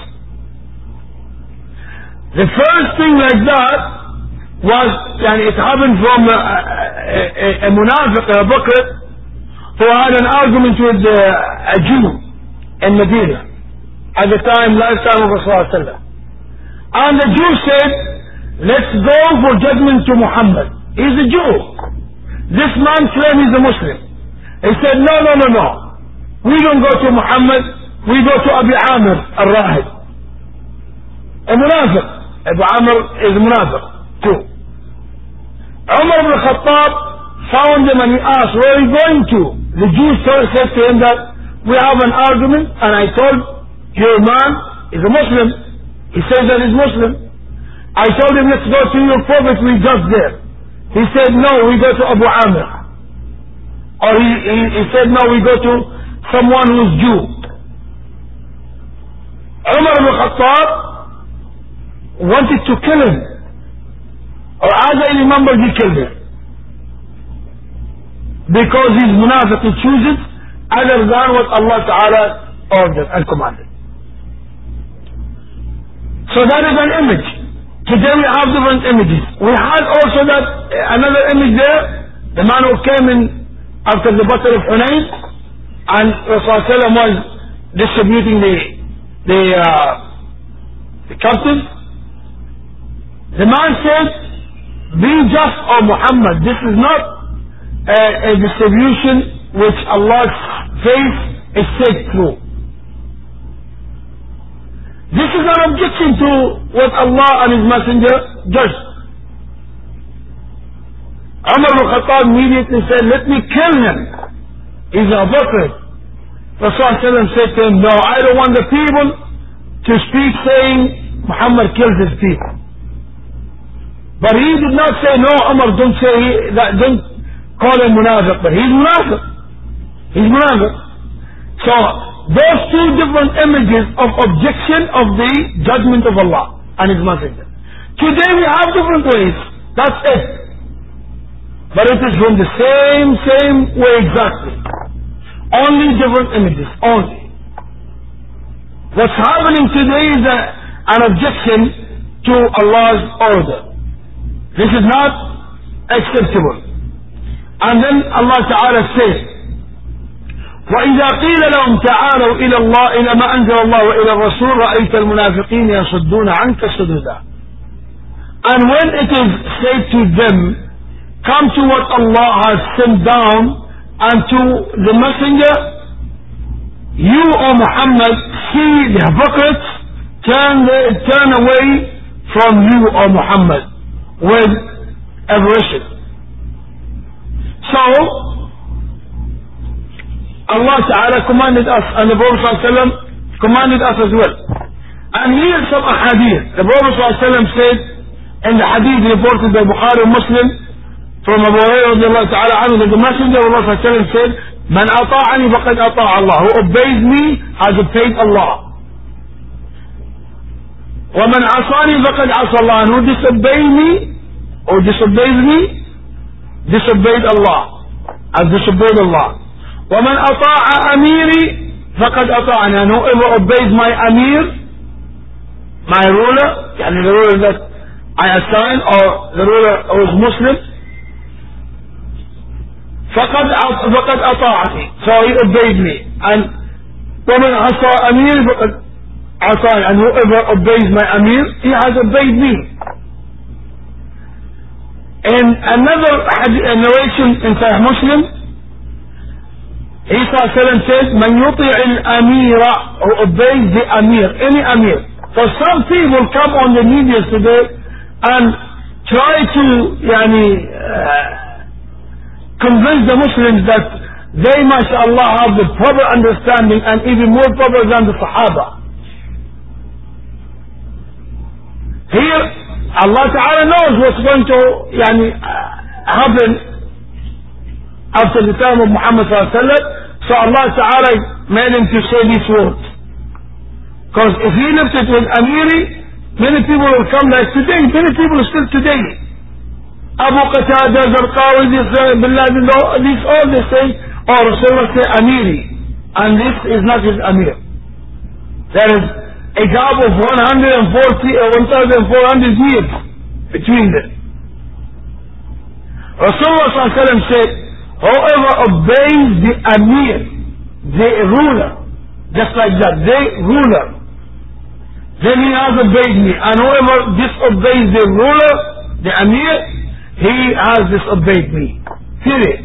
Speaker 1: The first thing like that was, and it happened from a munafiq, a hypocrite, who had an argument with a Jew in Medina at the lifetime of Rasulullah. And the Jew said, let's go for judgment to Muhammad. He's a Jew. This man claims he's a Muslim. He said, no. We don't go to Muhammad, we go to Abu Amir al-Rahib. A munafiq. Abu Amir is a munafiq too. Umar ibn Khattab found him and he asked, where are you going to? The Jew said to him that we have an argument and I told your man is a Muslim. He says that he's Muslim. I told him let's go to your prophet, we just there. He said no, we go to Abu Amir. Or he said no, we go to someone who's Jew. Umar ibn Khattab wanted to kill him. Or as I remember, he killed him. Because he's munafiq, he chooses other than what Allah Ta'ala ordered and commanded. So that is an image. Today we have different images. We had also that another image there, the man who came in after the Battle of Hunayn, and Rasulullah was distributing the captives. The man said, be just, O Muhammad, this is not a distribution which Allah's face is said through. This is an objection to what Allah and His Messenger judged. Umar ibn Khattab immediately said, let me kill him. He's a hypocrite. Rasulullah said to him, no, I don't want the people to speak saying Muhammad kills his people. But he did not say, no, Umar, don't say that, don't call him munafiq, but he's munafiq. He's munafiq. So, those two different images of objection of the judgment of Allah and His Messenger. Today we have different ways. That's it. But it is from the same way exactly. Only different images, only. What's happening today is an objection to Allah's order. This is not acceptable. And then Allah Ta'ala says, وَإِذَا قِيلَ لَهُمْ تَعَالَوْا إِلَى اللَّهِ إِلَى مَا أَنزَلَ اللَّهُ وَإِلَى الرَّسُولِ رَأَيْتَ الْمُنَافِقِينَ يَصُدُّونَ عَنْكَ صُدُودًا. And when it is said to them, come to what Allah has sent down and to the messenger, you, O Muhammad, see the hypocrites turn away from you, O Muhammad, with aversion. So, Allah Ta'ala commanded us, and the Prophet ﷺ commanded us as well. And here some hadith. The Prophet ﷺ said, in the hadith reported by Bukhari and Muslim, from Abu Hurairah Ta'ala anhu, that the Messenger of Allah ﷺ said, Man ata'ani faqad ata'a Allah. Who obeys me has obeyed Allah. وَمَنْ عَصَانِي فَقَدْ عَصَى اللَّهَ. And who disobeys me, disobeyed Allah. Has disobeyed Allah. وَمَنْ أَطَاعَ أَمِيرِي فَقَدْ أَطَاعَنِي. And whoever obeys my Amir, my ruler, yani the ruler that I assign, or the ruler who is Muslim, فَقَدْ أَطَاعَنِي. So he obeyed me. And وَمَنْ عَصَى أَمِيرِي فَقَدْ عَصَانِي. And whoever obeys my Amir, he has obeyed me. In another narration in Sahih Muslim, Isa said, "Man yuti' al-amira," or obeys the amir, any amir. So some people come on the media today and try to convince the Muslims that they, mashallah, have the proper understanding and even more proper than the Sahaba. Here, Allah Ta'ala knows what's going to happen after the time of Muhammad Sallallahu Alaihi Wasallam. So Allah Ta'ala made him to say these words. Because if he left it with Amiri, many people will come like today. Many people still today. Abu Qatada, Zarqawi, Bin Laden, these all they say, or Rasulullah say Amiri. And this is not his Amir. There is a gap of 140 or 1,400 years between them. Rasulullah Sallallahu Alaihi Wasallam said, whoever obeys the Amir, the ruler, just like that, the ruler, then he has obeyed me. And whoever disobeys the ruler, the Amir, he has disobeyed me. Period.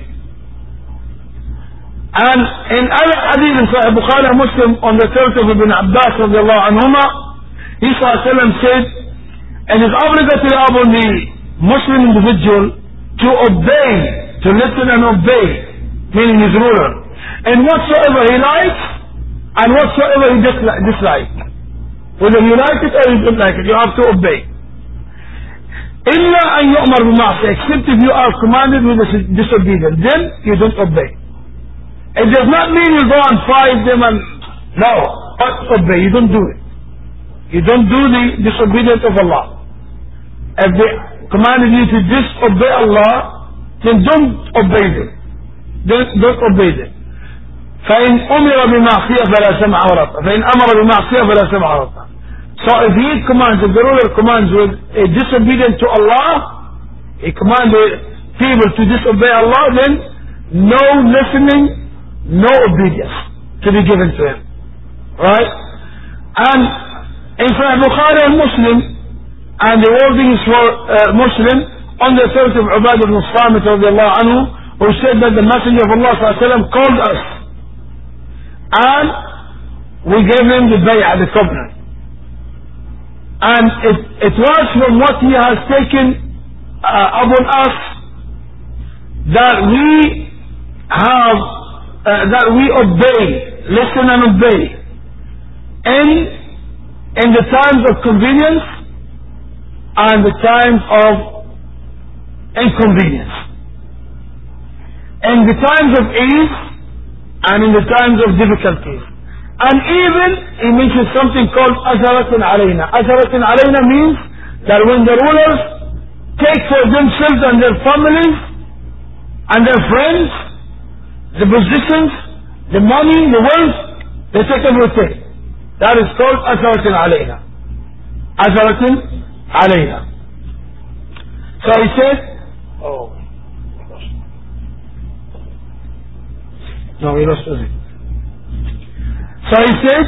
Speaker 1: And in other hadith in Sahih Bukhari and Muslim on the third of Ibn Abbas radiallahu anhuma, he said, it is obligatory upon the Muslim individual to obey, to listen and obey, meaning his ruler, and whatsoever he likes and whatsoever he dislikes. Whether you like it or you don't like it, you have to obey. إِلَّا أَن يُؤْمَرْ بِمَعْصِيَةٍ, except if you are commanded with disobedience, then you don't obey. It does not mean you go and fight them and no, but obey. You don't do it. You don't do the disobedience of Allah. If they commanded you to disobey Allah, then don't obey them. Don't obey them. فإن أمر بمعصية فلا سمع ولا طاعة. فإن أمر بمعصية فلا سمع ولا طاعة. So if he commands, if the ruler commands with a disobedience to Allah, he commands people to disobey Allah, then no listening, no obedience to be given to him. Right? And in Sahih Bukhari and Muslim, and the wordings for Muslim, on the third of Ubadah ibn Samit radiallahu anhu, who said that the Messenger of Allah sallallahu alaihi wasallam called us, and we gave him the bay'ah, the covenant. And it was from what he has taken upon us that we have, that we obey, listen and obey, in the times of convenience and the times of inconvenience, in the times of ease and in the times of difficulties. And even he mentions something called Azaratun Alayna. Azaratun Alayna means that when the rulers take for themselves and their families and their friends the positions, the money, the wealth, they take everything. That is called Azaratun Alayna. Azaratun Alayna. So he said, no, we lost it. So he said,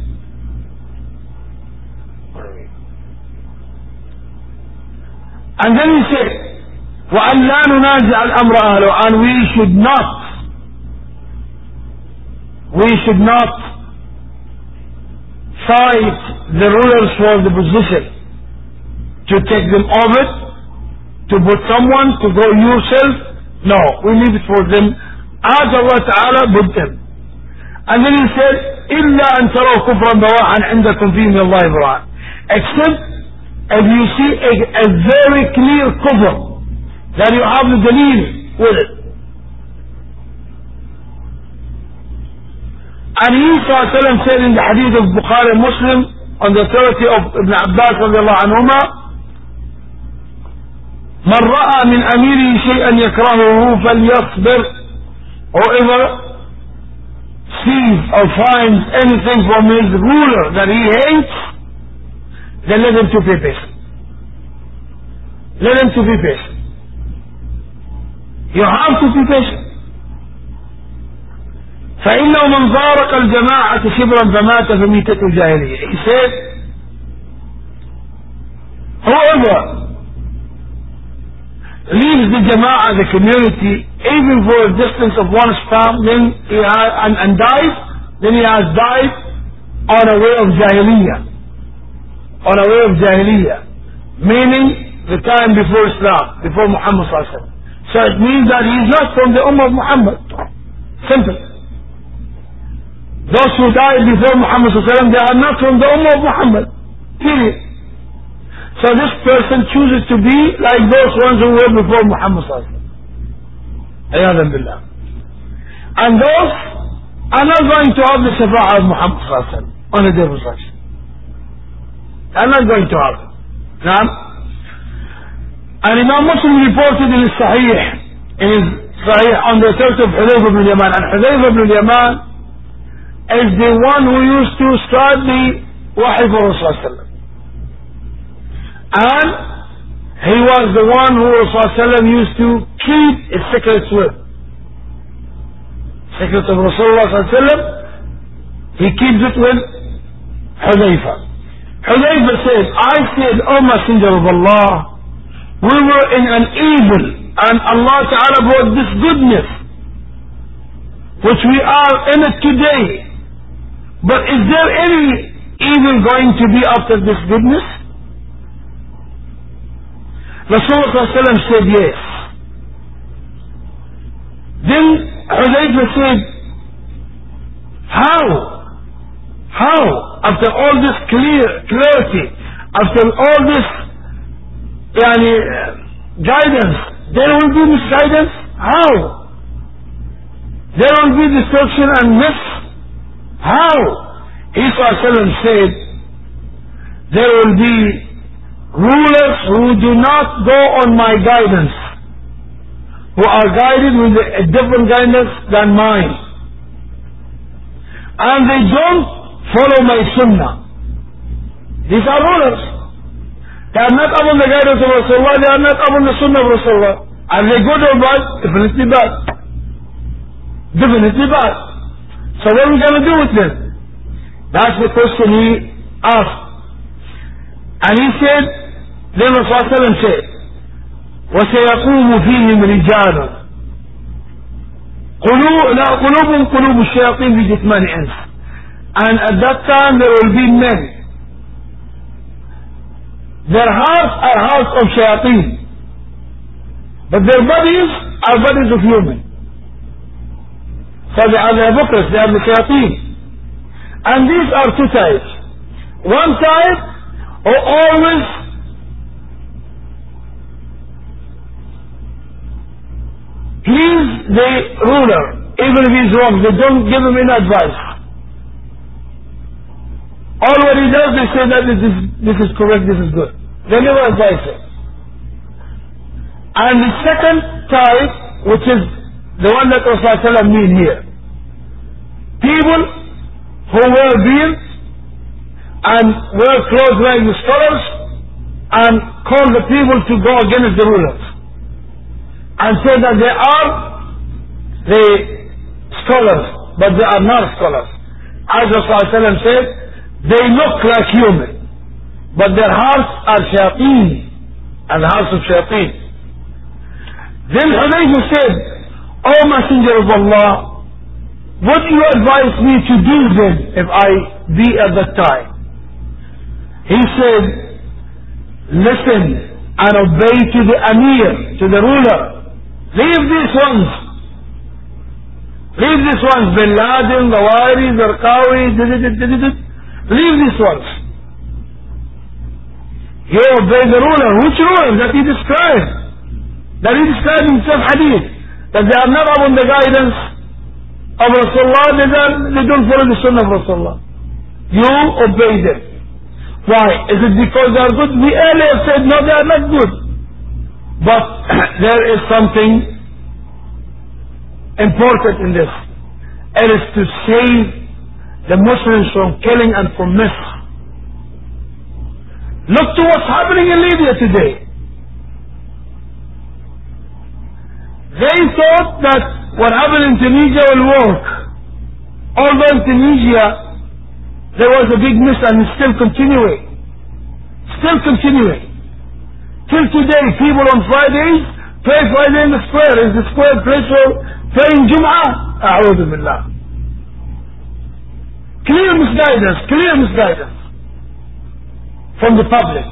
Speaker 1: and then he said, وَأَنْ لَا نُنَازِعَ الْأَمْرَ أَهْلُهُ, and we should not fight the rulers for the position, to take them over, to put someone, to go yourself. No, we leave it for them as Allah Ta'ala put them. And then he said, إِلَّا أَن تَرَوْا كُفْرًا بَوَاحًا عِنْدَكُمْ فِيهِ مِنَ اللَّهِ بُرْهَانٌ, except if you see a very clear kufr, that you have the dalil with it. And he said in the hadith of Bukhari and Muslim on the authority of Ibn Abbas radiallahu anhuma, مَنْ رَأَى مِنْ أَمِيرِهِ شَيْئًا يَكْرَهُهُ فَلْيَصْبِرْ, whoever sees or finds anything from his ruler that he hates, then let him to be patient. Let him to be patient. You have to be patient. فإنه من فارق الجماعة شبرا فمات فميتة الجاهلية. He said, whoever leaves jama'ah, the community, even for a distance of one stam, then he has, and dies, then he has died on a way of jahiliyyah. On a way of jahiliyyah. Meaning the time before Islam, before Muhammad sallallahu alaihi wasallam. So it means that he is not from the Ummah of Muhammad. Simple. Those who died before Muhammad sallallahu alaihi wasallam, they are not from the Ummah of Muhammad. Period. So this person chooses to be like those ones who were before Muhammad sallallahu alaihi wasallam. Ayadhan billah. And those are not going to have the shafa'ah of Muhammad sallallahu alaihi wasallam on the day of resurrection. They are not going to have it. Now, and Imam Muslim reported in his Sahih on the authority of Hudayfa ibn al-Yaman. And Hudayfa ibn al-Yaman is the one who used to start the wahi for Rasulullah. And he was the one who Rasulullah used to keep his secrets with. Secrets of Rasulullah, he keeps it with Hudayfa. Hudayfa said, I said, O Messenger of Allah, we were in an evil, and Allah Ta'ala brought this goodness, which we are in it today. But is there any evil going to be after this goodness? Rasulullah ﷺ said yes. Then Hudayfa said, how? After all this clarity, after all this guidance, there will be misguidance? How? There will be destruction and miss? How? Isa said, there will be rulers who do not go on my guidance, who are guided with a different guidance than mine, and they don't follow my sunnah. These are rulers. They are not upon the guidance of Rasulullah, they are not upon the sunnah of Rasulullah. Are they good or bad? Definitely bad. Definitely bad. So what are we going to do with them? That's the question he asked. And he said, then Rasulullah said, وَسَيَقُومُ فِيهِمْ رِجَالٌ قُلُوبٌ قُلُوبُ الشَّيَاطِينِ بِجِثْمَانِ إِنْسٍ. And at that time there will be men. Their hearts are hearts of shayateen, but their bodies are bodies of human. So they are the hypocrites, they are the shayateen. And these are two types. One type who always please the ruler, even if he's wrong, they don't give him any advice. All what he does, they say that this is correct, this is good. They never advise him. And the second type, which is the one that Rasulullah mean here, people who wear beards and wear clothes like the scholars and call the people to go against the rulers and say that they are the scholars, but they are not scholars. As Rasulullah said, they look like human, but their hearts are shayateen, and the hearts of shayateen. Then Hudayfa said, O Messenger of Allah, what do you advise me to do then if I be at that time? He said, listen and obey to the Amir, to the ruler. Leave these ones. Leave these ones, Bin Laden, Zawahiri, Zarqawi, leave these ones. You obey the ruler. Which ruler that he described? That he described in some hadith. That they are not upon the guidance of Rasulullah, they don't follow the sunnah of Rasulullah. You obey them. Why? Is it because they are good? We earlier said no, they are not good. But there is something important in this. It is to save the Muslims from killing and from mess. Look to what's happening in Libya today. They thought that what happened in Tunisia will work. Although in Tunisia there was a big mess and it's still continuing. Still continuing. Till today, people on Fridays pray Friday in the square? Is the square place for praying Jum'ah? A'udhu billah. Clear misguidance from the public.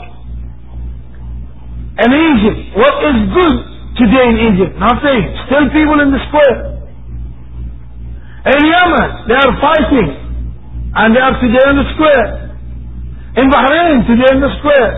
Speaker 1: And Egypt, what is good today in Egypt? Nothing. Still people in the square. In Yemen, they are fighting, and they are today in the square. In Bahrain, today in the square.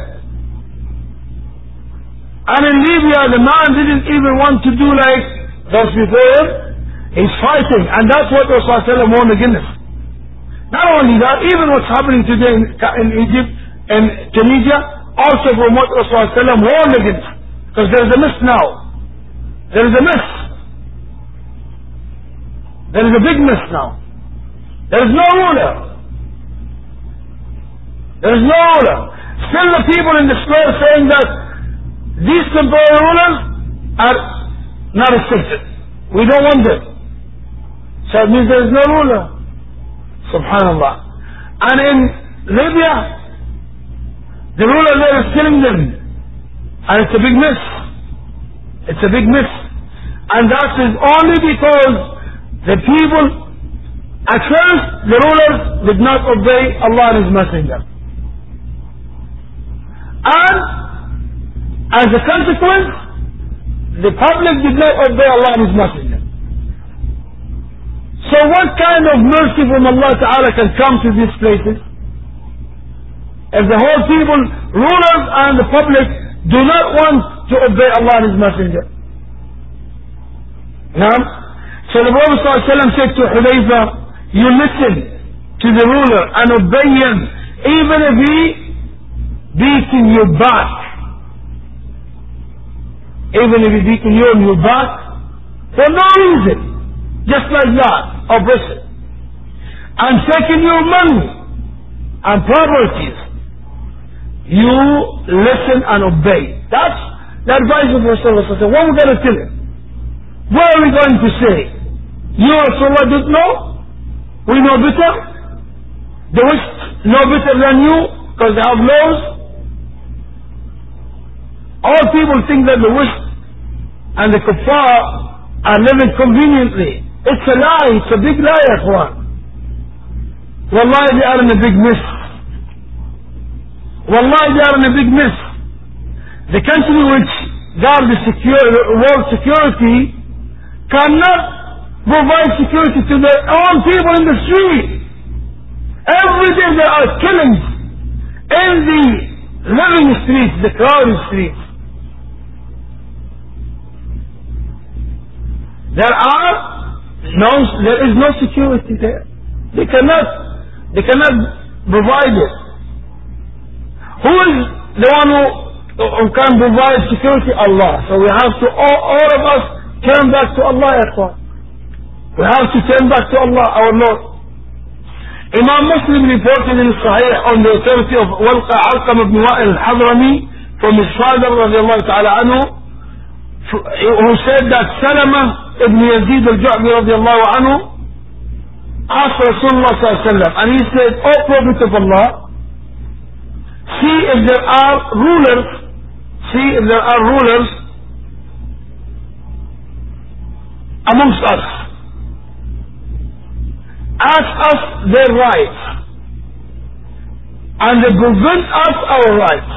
Speaker 1: And in Libya, the man didn't even want to do like those before. He's fighting, and that's what Rasulullah warned against. Not only that, even what's happening today in Egypt and Tunisia, also from what Rasulullah warned against. Because there is a mess now. There is a mess. There is a big mess now. There is no ruler. There is no ruler. Still the people in the square saying that these temporary rulers are not respected. We don't want them. So it means there is no ruler. Subhanallah. And in Libya, the ruler there is killing them. And it's a big mess. It's a big mess. And that is only because the people, at first, the rulers did not obey Allah and His Messenger. And as a consequence, the public did not obey Allah and His Messenger. So what kind of mercy from Allah Ta'ala can come to these places? If the whole people, rulers and the public, do not want to obey Allah and His Messenger. Now, so the Prophet ﷺ said to Hudayfa, you listen to the ruler and obey him, even if he beating you back. Even if he beating you on your back, for no reason, just like that, oppression. And taking your money and properties, you listen and obey. That's the advice of Rasulullah. What are we going to tell him? What are we going to say? You Rasulullah didn't know? We know better? The West know better than you because they have laws? All people think that the West and the kuffar are living conveniently. It's a lie. It's a big lie, Ikhwan. Wallahi, they are in a big mess. Wallahi, they are in a big mess. The country which guard the world security cannot provide security to their own people in the street. Every day there are killings in the living streets, the crowded streets. There is no security there. They cannot provide it. Who is the one who can provide security? Allah. So we have to, all of us, turn back to Allah, ikhwan. We have to turn back to Allah, our Lord. Imam Muslim reported in Sahih on the authority of Alqam ibn Wa'il al-Hadrami from his father, radiallahu ta'ala anhu, who said that Salama ibn Yazid al-Ju'bi radiallahu anhu asked Rasulullah sallallahu alayhi wa sallam, and he said, O Prophet of Allah, see if there are rulers amongst us. Ask us their rights, and they prevent us our rights.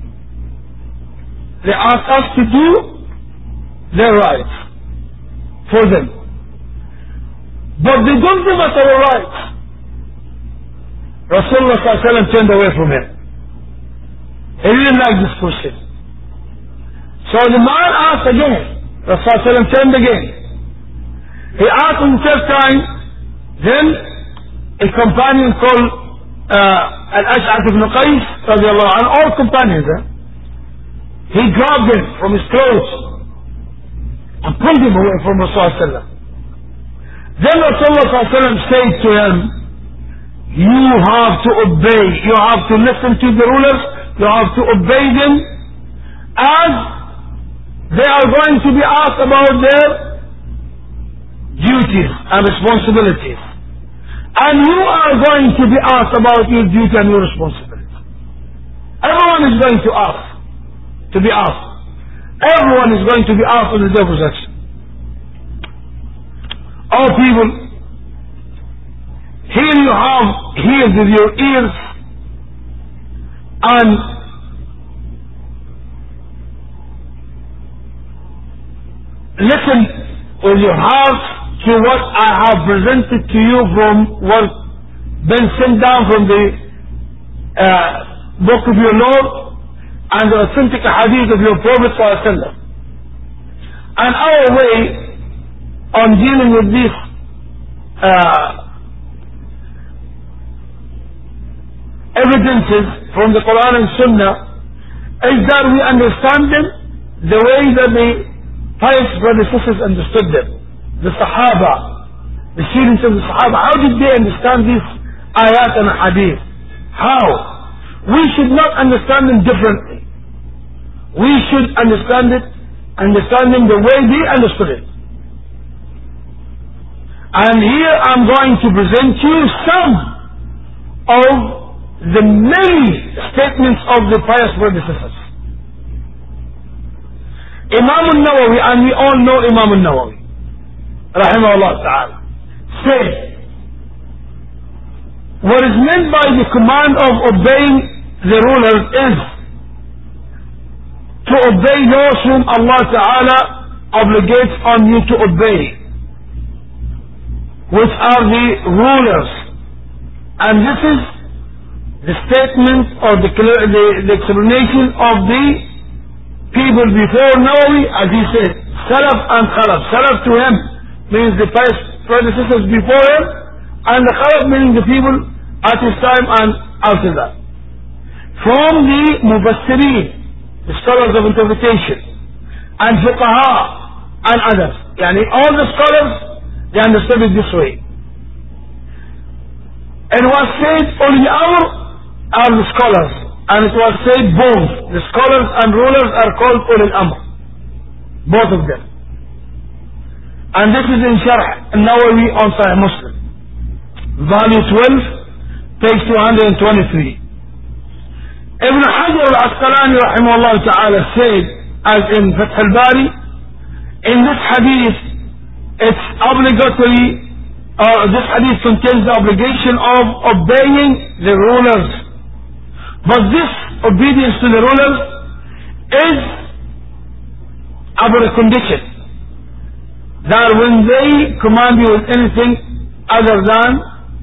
Speaker 1: They ask us to do their rights for them, but they don't give us our rights. Rasulullah sallallahu alaihi wasallam turned away from him. He didn't like this question. So the man asked again. Rasulullah sallallahu alaihi wasallam turned again. He asked him the third time. Then a companion called Al-Ash'ath ibn Qais radiallahu anhu, all companions, he grabbed him from his clothes and pulled him away from Rasulullah. Then Rasulullah said to him, you have to obey, you have to listen to the rulers, you have to obey them, as they are going to be asked about their duties and responsibilities. And you are going to be asked about your duty and your responsibility. Everyone is going to be asked. Everyone is going to be asked on the day of resurrection. Oh people, here you have ears with your ears, and listen with your heart to what I have presented to you from what been sent down from the book of your Lord and the authentic hadith of your Prophet ﷺ. And our way on dealing with these evidences from the Quran and Sunnah is that we understand them the way that the pious predecessors understood them. The Sahaba, the students of the Sahaba, how did they understand these ayat and hadith? How? We should not understand them differently. We should understand them the way they understood it. And here I'm going to present to you some of the many statements of the pious predecessors. Imam al-Nawawi, and we all know Imam al-Nawawi, rahimahullah ta'ala, said, what is meant by the command of obeying the rulers is to obey those whom Allah ta'ala obligates on you to obey, which are the rulers. And this is the statement or the explanation of the people before Nawawi, as he said, Salaf and Khalaf. Salaf to him means the past predecessors before him, and the Khalaf meaning the people at his time and after that. From the Mufassirin, the scholars of interpretation, and Fuqaha and others, yani all the scholars, they understood it this way. And it was said, Uli Amr are the scholars, and it was said both, the scholars and rulers are called Uli Amr, both of them. And this is in Sharh al-Nawawi on Sahih Muslim, volume 12, page 223. Ibn Hajar al-Asqalani rahimahullah ta'ala said, as in Fath al-Bari, in this hadith, it's obligatory, this hadith contains the obligation of obeying the rulers. But this obedience to the rulers is under a condition, that when they command you with anything other than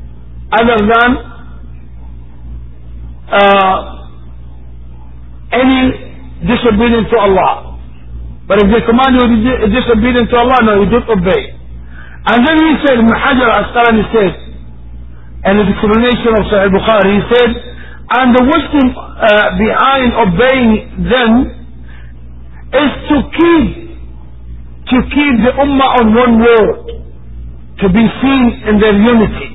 Speaker 1: any disobedience to Allah. But if they command you disobedience to Allah, no, you don't obey. And then he said, Ibn Hajar al-Asqalani said, in the explanation of Sahih Bukhari, he said, and the wisdom behind obeying them is to keep the ummah on one word, to be seen in their unity,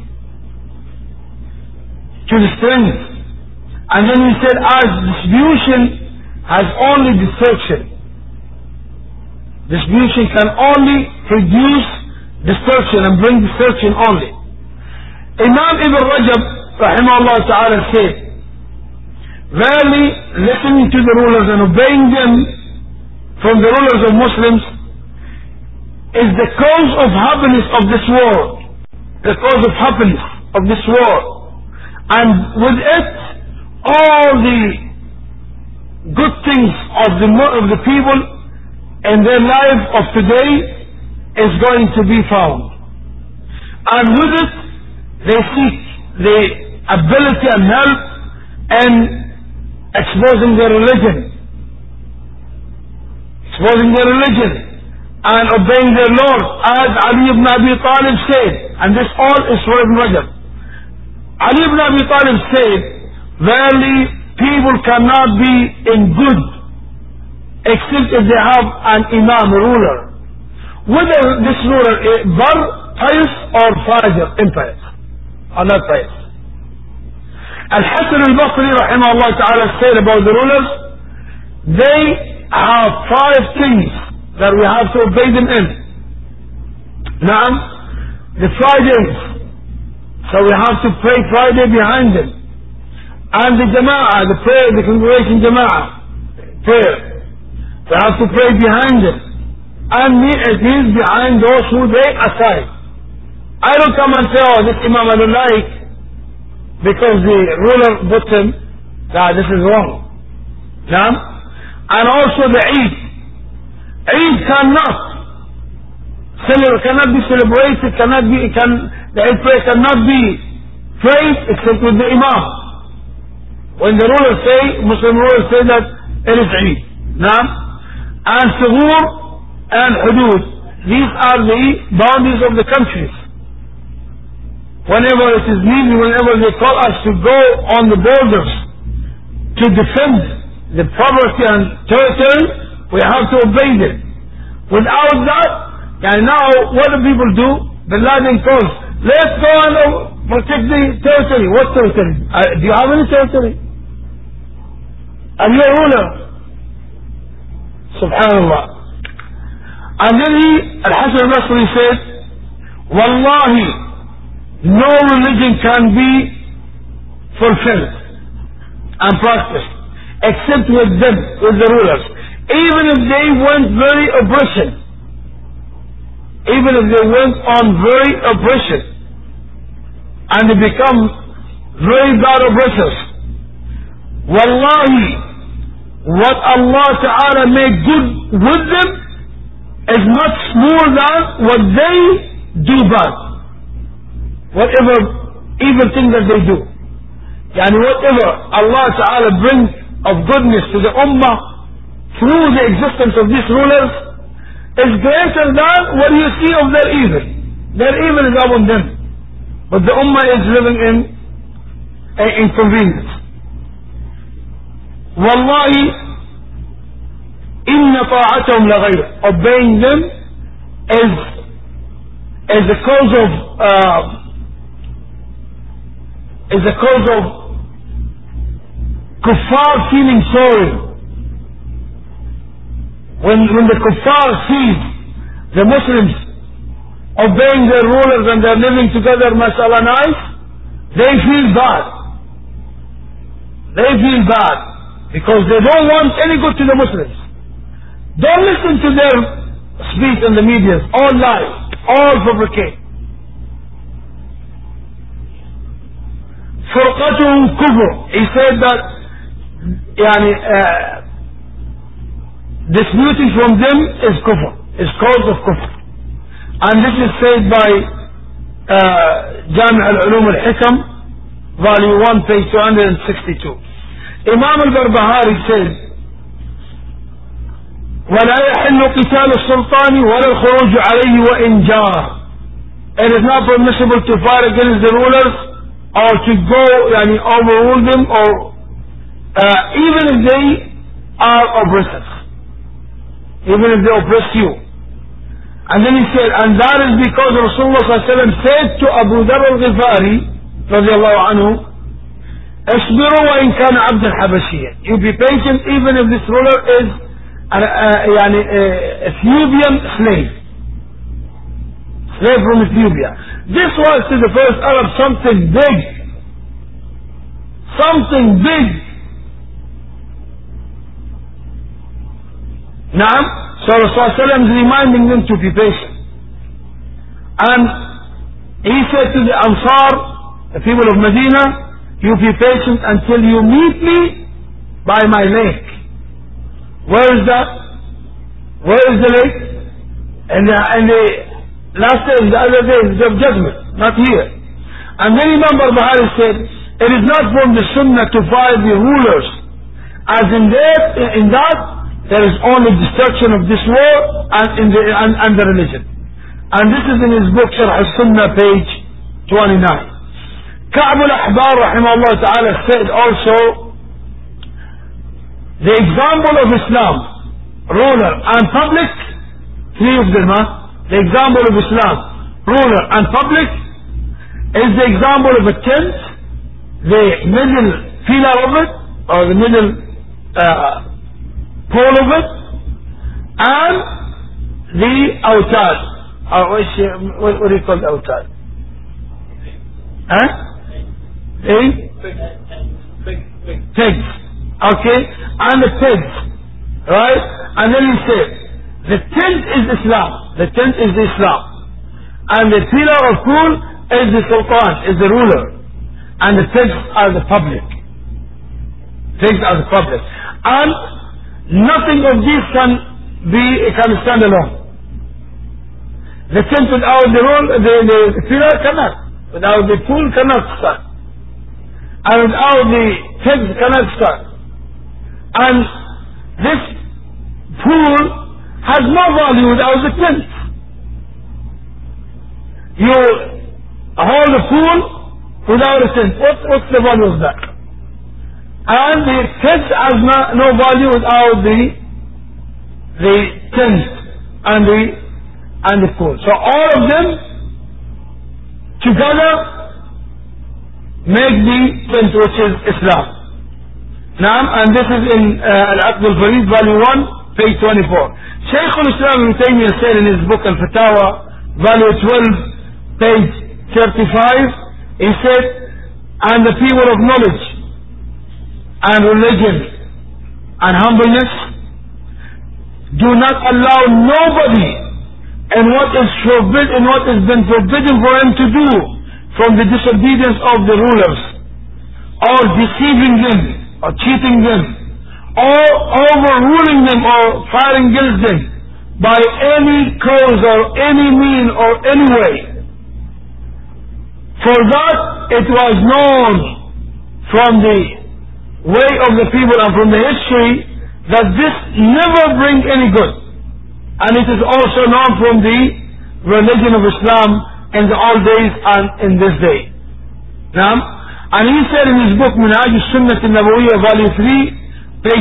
Speaker 1: to the strength. And then he said, as distribution has only distortion. Distribution can only produce distortion and bring distortion only. Imam Ibn Rajab, rahimahullah ta'ala, said, verily, listening to the rulers and obeying them from the rulers of Muslims is the cause of happiness of this world. The cause of happiness of this world. And with it, all the good things of the people in their life of today is going to be found. And with it, they seek the ability and help in exposing their religion. Exposing their religion and obeying their Lord, as Ali ibn Abi Talib said, and this all is for Ibn Rajab. Ali ibn Abi Talib said, verily, people cannot be in good except if they have an imam, a ruler. Whether this ruler is pious or fajr, impious, or not pious. Al-Hasan al-Basri rahimahullah ta'ala said about the rulers, they have 5 things that we have to obey them in. Now, the Fridays, so we have to pray Friday behind them. And the Jama'ah, the prayer, the congregation Jama'ah, prayer. We have to pray behind them. And it is behind those who they assign. I don't come and say, oh, this Imam I don't like because the ruler put him. Nah, this is wrong. Nah? And also the Eid. Eid cannot be celebrated, the Eid prayer cannot be prayed except with the Imam. When the rulers say, Muslim rulers say that it is Eid. Nah? And Sugur and Hudud. These are the boundaries of the countries. Whenever it is needed, whenever they call us to go on the borders to defend the property and territory, we have to obey them. Without that, and now what do people do? Bin Laden calls, let's go and protect the territory. What territory? Do you have any territory? Are you a ruler? Subhanallah. And then Al-Hasan al-Basri said, Wallahi, no religion can be fulfilled and practiced except with them, with the rulers. Even if they went very oppression, even if they went on very oppression and they become very bad oppressors, Wallahi, what Allah Ta'ala made good with them is much more than what they do bad. Whatever evil thing that they do. Yani whatever Allah Ta'ala brings of goodness to the Ummah through the existence of these rulers is greater than what you see of their evil. Their evil is upon them. But the Ummah is living in inconvenience. Wallahi, inna ta'atahum laghayr. Obeying them is the cause of kuffar feeling sorry. When the kuffar sees the Muslims obeying their rulers and they're living together, mashallah, nice, they feel bad. They feel bad because they don't want any good to the Muslims. Don't listen to their speech in the media. All lies, all fabricate. Furqatuhum kufr. He said that disputing from them is kufr, is cause of kufr. And this is said by Jami' al-Ulum al-Hikam, volume 1, page 262. Imam al-Barbahari says, ولا يحل قتال السلطان ولا الخروج عليه وإن جار. It is not permissible to fight against the rulers or to go, overrule them, or even if they are oppressors, even if they oppress you. And then he said, and that is because Rasulullah said to Abu Dharr al-Ghifari radiallahu anhu, اصبروا وإن كان عبدا حبشيا. You be patient even if this ruler is an Ethiopian slave from Ethiopia. This was to the first Arab something big. Naam. So Rasulullah is reminding them to be patient. And he said to the Ansar, the people of Medina, you be patient until you meet me by my lake. Where is that? Where is the lake? And the last day, the other day, of judgment, not here. And then Imam Barbahari said, it is not from the Sunnah to fight the rulers, as in that there is only destruction of this war and the religion. And this is in his book Sharh al-Sunnah, page 29. Ka'b al-Ahbar rahimahullah ta'ala said also, the example of Islam, ruler and public, three of them, the example of Islam, ruler and public, is the example of a tent, the middle pillar of it, or the middle pole of it, and the awtad, what do you call the awtad? Pigs. Okay, and the pigs. Right? And then he said, the tent is Islam. The tent is Islam. And the pillar of pool is the Sultan, is the ruler. And the tents are the public. Things are the public. And nothing of these can stand alone. The tent without the pillar cannot. Without the pool cannot stand. And without the tent cannot stand. And this pool has no value without the tent. You hold a pool without a tent. What's the value of that? And the tent has no value without the tent and the pool. So all of them together make the tent, which is Islam. Now, and this is in Al-Aqd al-Farid, volume 1, page 24. Shaykh al-Islam Ibn Taymiyyah said in his book Al-Fatawa, volume 12, page 35, he said, and the people of knowledge and religion and humbleness do not allow nobody in what has been forbidden for him to do from the disobedience of the rulers, or deceiving them, or cheating them, or overruling them, or fighting against them by any cause or any mean or any way. For that it was known from the way of the people and from the history that this never brings any good. And it is also known from the religion of Islam in the old days and in this day. Now, and he said in his book Minhaj al-Sunnah al-Nabawiyyah, volume 3, page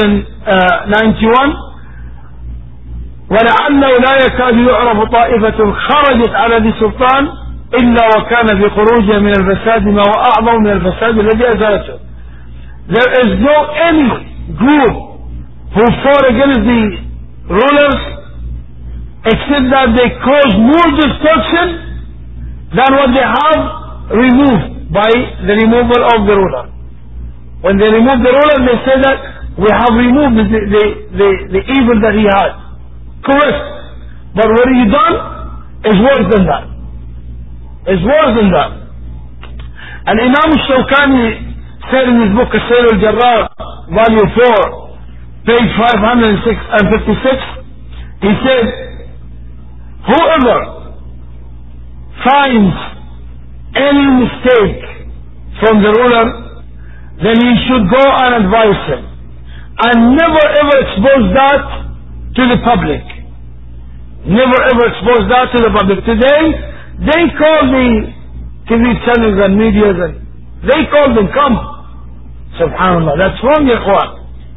Speaker 1: 991, ولعله لا يكاد يعرف طائفة خرجت على ذي سلطان إلا وكان في خروجها من الفساد ما هو أعظم من الفساد الذي أزالته. There is no any group who fought against the rulers except that they caused more destruction than what they have removed by the removal of the ruler. When they remove the ruler, they say that we have removed the evil that he had. Correct. But what he done is worse than that. Is worse than that. And Imam al-Shawkani said in his book As-Sayr al-Jarrar, volume 4, page 556, he said, whoever finds any mistake from the ruler, then he should go and advise him, and never ever expose that to the public. Never ever expose that to the public. Today, they call the TV channels and media, and they call them, come. Subhanallah, that's wrong, ya ikhwan.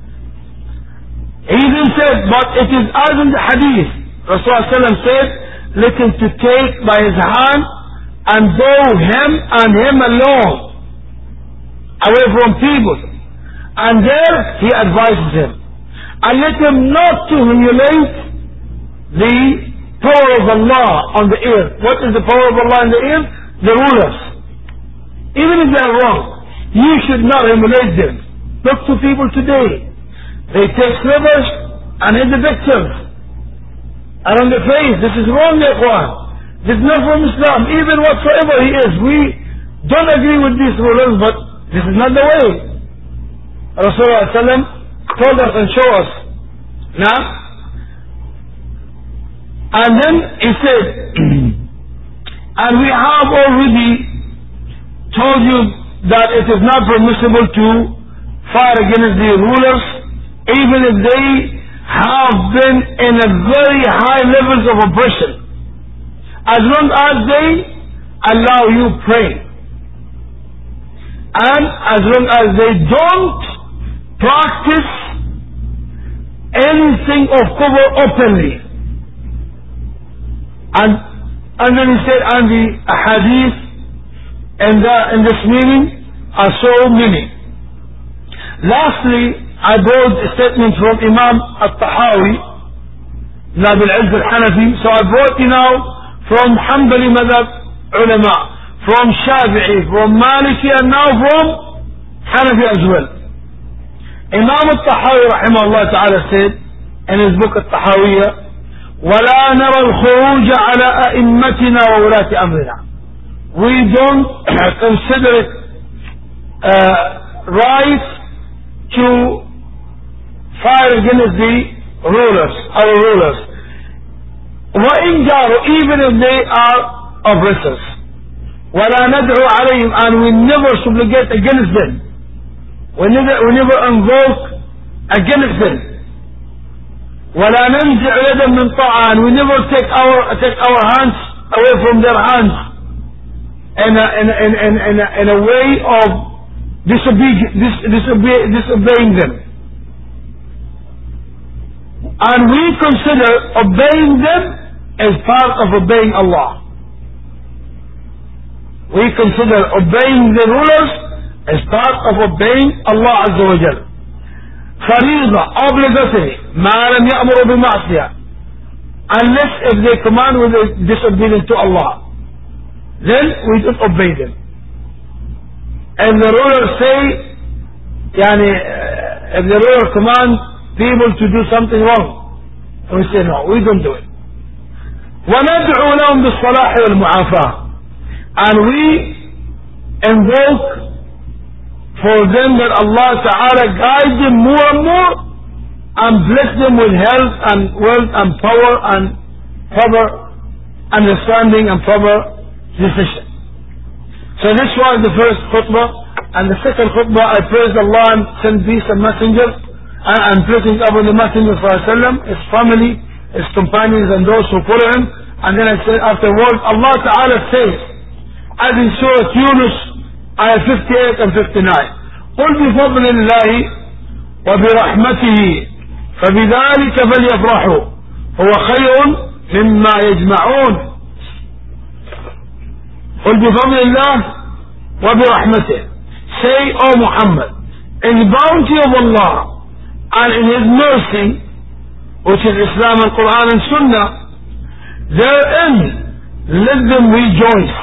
Speaker 1: He even said, but it is as in the hadith. Rasulullah said, let him to take by his hand and go him and him alone away from people. And there he advises him. And let him not to humiliate the power of Allah on the earth. What is the power of Allah on the earth? The rulers. Even if they are wrong, you should not humiliate them. Look to people today. They take slivers and hit the victims. And on the face, this is wrong, ya ikhwan. This is not from Islam. Even whatsoever he is, we don't agree with these rulers, but this is not the way. Rasulullah told us and showed us. Now, and then he said, and we have already told you that it is not permissible to fight against the rulers, even if they have been in a very high levels of oppression, as long as they allow you pray, and as long as they don't practice anything of kufr openly. And then he said, and the hadith in this meaning are so many. Lastly, I brought a statement from Imam al-Tahawi, Nabil Izz al-Hanafi. So I brought you now from Hanbali Madhab ulama, from Shafi'i, from Maliki, and now from Hanafi as well. Imam al-Tahawi rahimahullah ta'ala said in his book al-Tahawiyya, وَلَا نَرَى الْخُرُوجَ عَلَى أَئِمَّتِنَا وَوُلَاةِ أَمْرِنَا. We don't consider it right to fight against the rulers, our rulers. وَإِنْ جَارُوا, even if they are oppressors. وَلَا نَدْعُوا عَلَيْهِمْ, and we never supplicate against them. We never invoke against them. وَلَا نَنْزِعُ يَدًا مِنْ طَاعَةٍ, and we never take our hands away from their hands in a way of disobeying them. And we consider obeying them as part of obeying Allah. We consider obeying the rulers as part of obeying Allah Azza wa Jal. فريضة, obligatory, ما لم يأمر بمعصية, unless if they command with disobedience to Allah, then we don't obey them. If the rulers say, if the ruler commands people to do something wrong, we say no, we don't do it. وندعو لهم بالصلاح والمعافاة, and we invoke for them that Allah Ta'ala guide them more and more and bless them with health and wealth and power and proper understanding and proper decision. So this was the first khutbah. And the second khutbah, I praised Allah and sent peace and messengers and blessings upon the Messenger ﷺ, his family, his companions and those who follow him. And then I said afterwards, Allah Ta'ala says, as in Surah Yunus, ayah 58 and 59, قل بفضل الله وبرحمته فبذلك فليفرحوا هو خير مما يجمعون. قل بفضل الله وبرحمته, say, O Muhammad, in the bounty of Allah and in His mercy, which is Islam and Quran and Sunnah, therein let them rejoice.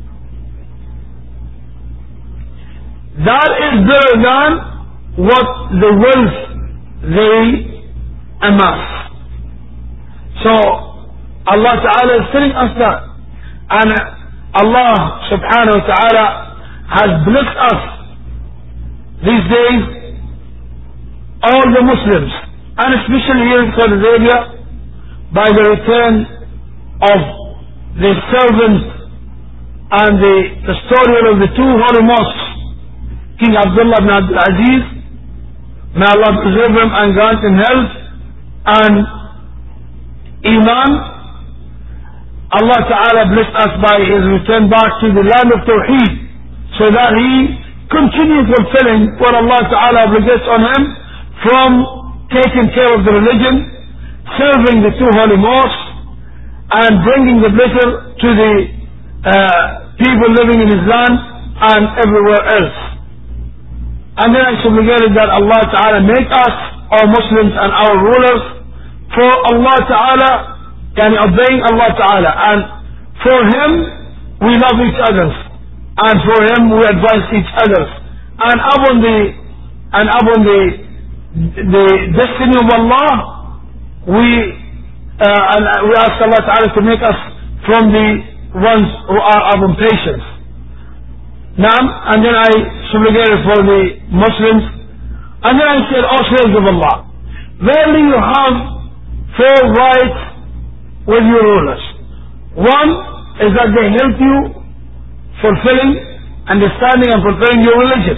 Speaker 1: That is better than what the wealth they amass. So Allah Ta'ala is telling us that, and Allah Subhanahu wa Ta'ala has blessed us these days, all the Muslims, and especially here in Saudi Arabia, by the return of the servant and the custodian of the two holy mosques, King Abdullah ibn Abdul Aziz, may Allah preserve him and grant him health and Iman. Allah Ta'ala blessed us by his return back to the land of Tawheed, so that he continues fulfilling what Allah Ta'ala obligates on him from taking care of the religion, serving the two holy mosques, and bringing the blessing to the people living in his land and everywhere else. And then I supplicated that Allah Ta'ala make us, our Muslims and our rulers, for Allah Ta'ala, and obeying Allah Ta'ala, and for Him we love each other, and for Him we advise each other, and upon the destiny of Allah, we ask Allah Ta'ala to make us from the ones who are upon patience. Naam, and then I supplicated for the Muslims, and then I said, O slaves of Allah, verily you have four rights with your rulers. One is that they help you fulfilling, understanding and fulfilling your religion.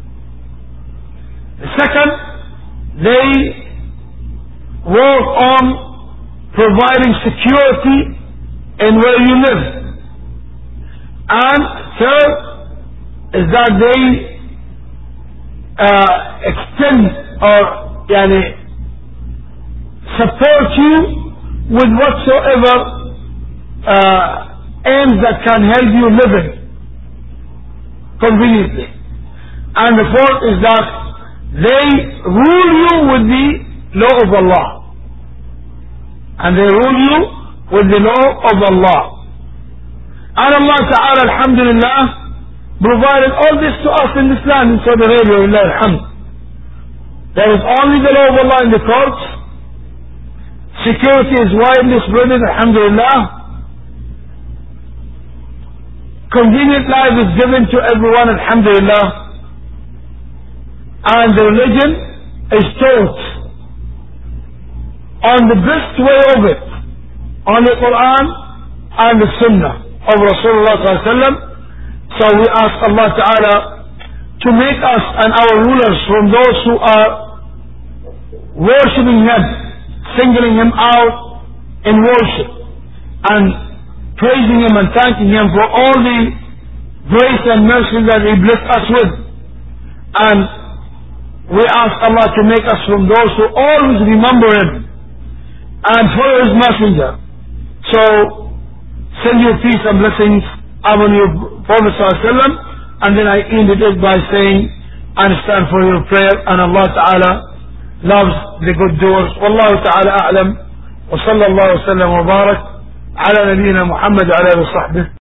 Speaker 1: The second, they work on providing security in where you live. And third is that they extend or support you with whatsoever aims that can help you living conveniently. And the fourth is that they rule you with the law of Allah. And they rule you with the law of Allah. And Allah Ta'ala, alhamdulillah, provided all this to us in this land, in Saudi Arabia, Wallah alhamd. There is only the law of Allah in the courts. Security is widely spread, alhamdulillah. Convenient life is given to everyone, alhamdulillah. And the religion is taught on the best way of it, on the Quran and the Sunnah of Rasulullah sallallahu alaihi wasallam. So we ask Allah Ta'ala to make us and our rulers from those who are worshipping Him, singling Him out in worship, and praising Him and thanking Him for all the grace and mercy that He blessed us with. And we ask Allah to make us from those who always remember Him and follow His messenger. So send your peace and blessings upon your Prophet ﷺ. And then I ended it by saying, I stand for your prayer, and Allah Ta'ala loves the good doers. Wallahu Ta'ala a'lam. Wa sallallahu wa sallam wa barak ala nabiyyina Muhammad wa ala alihi wa sahbihi.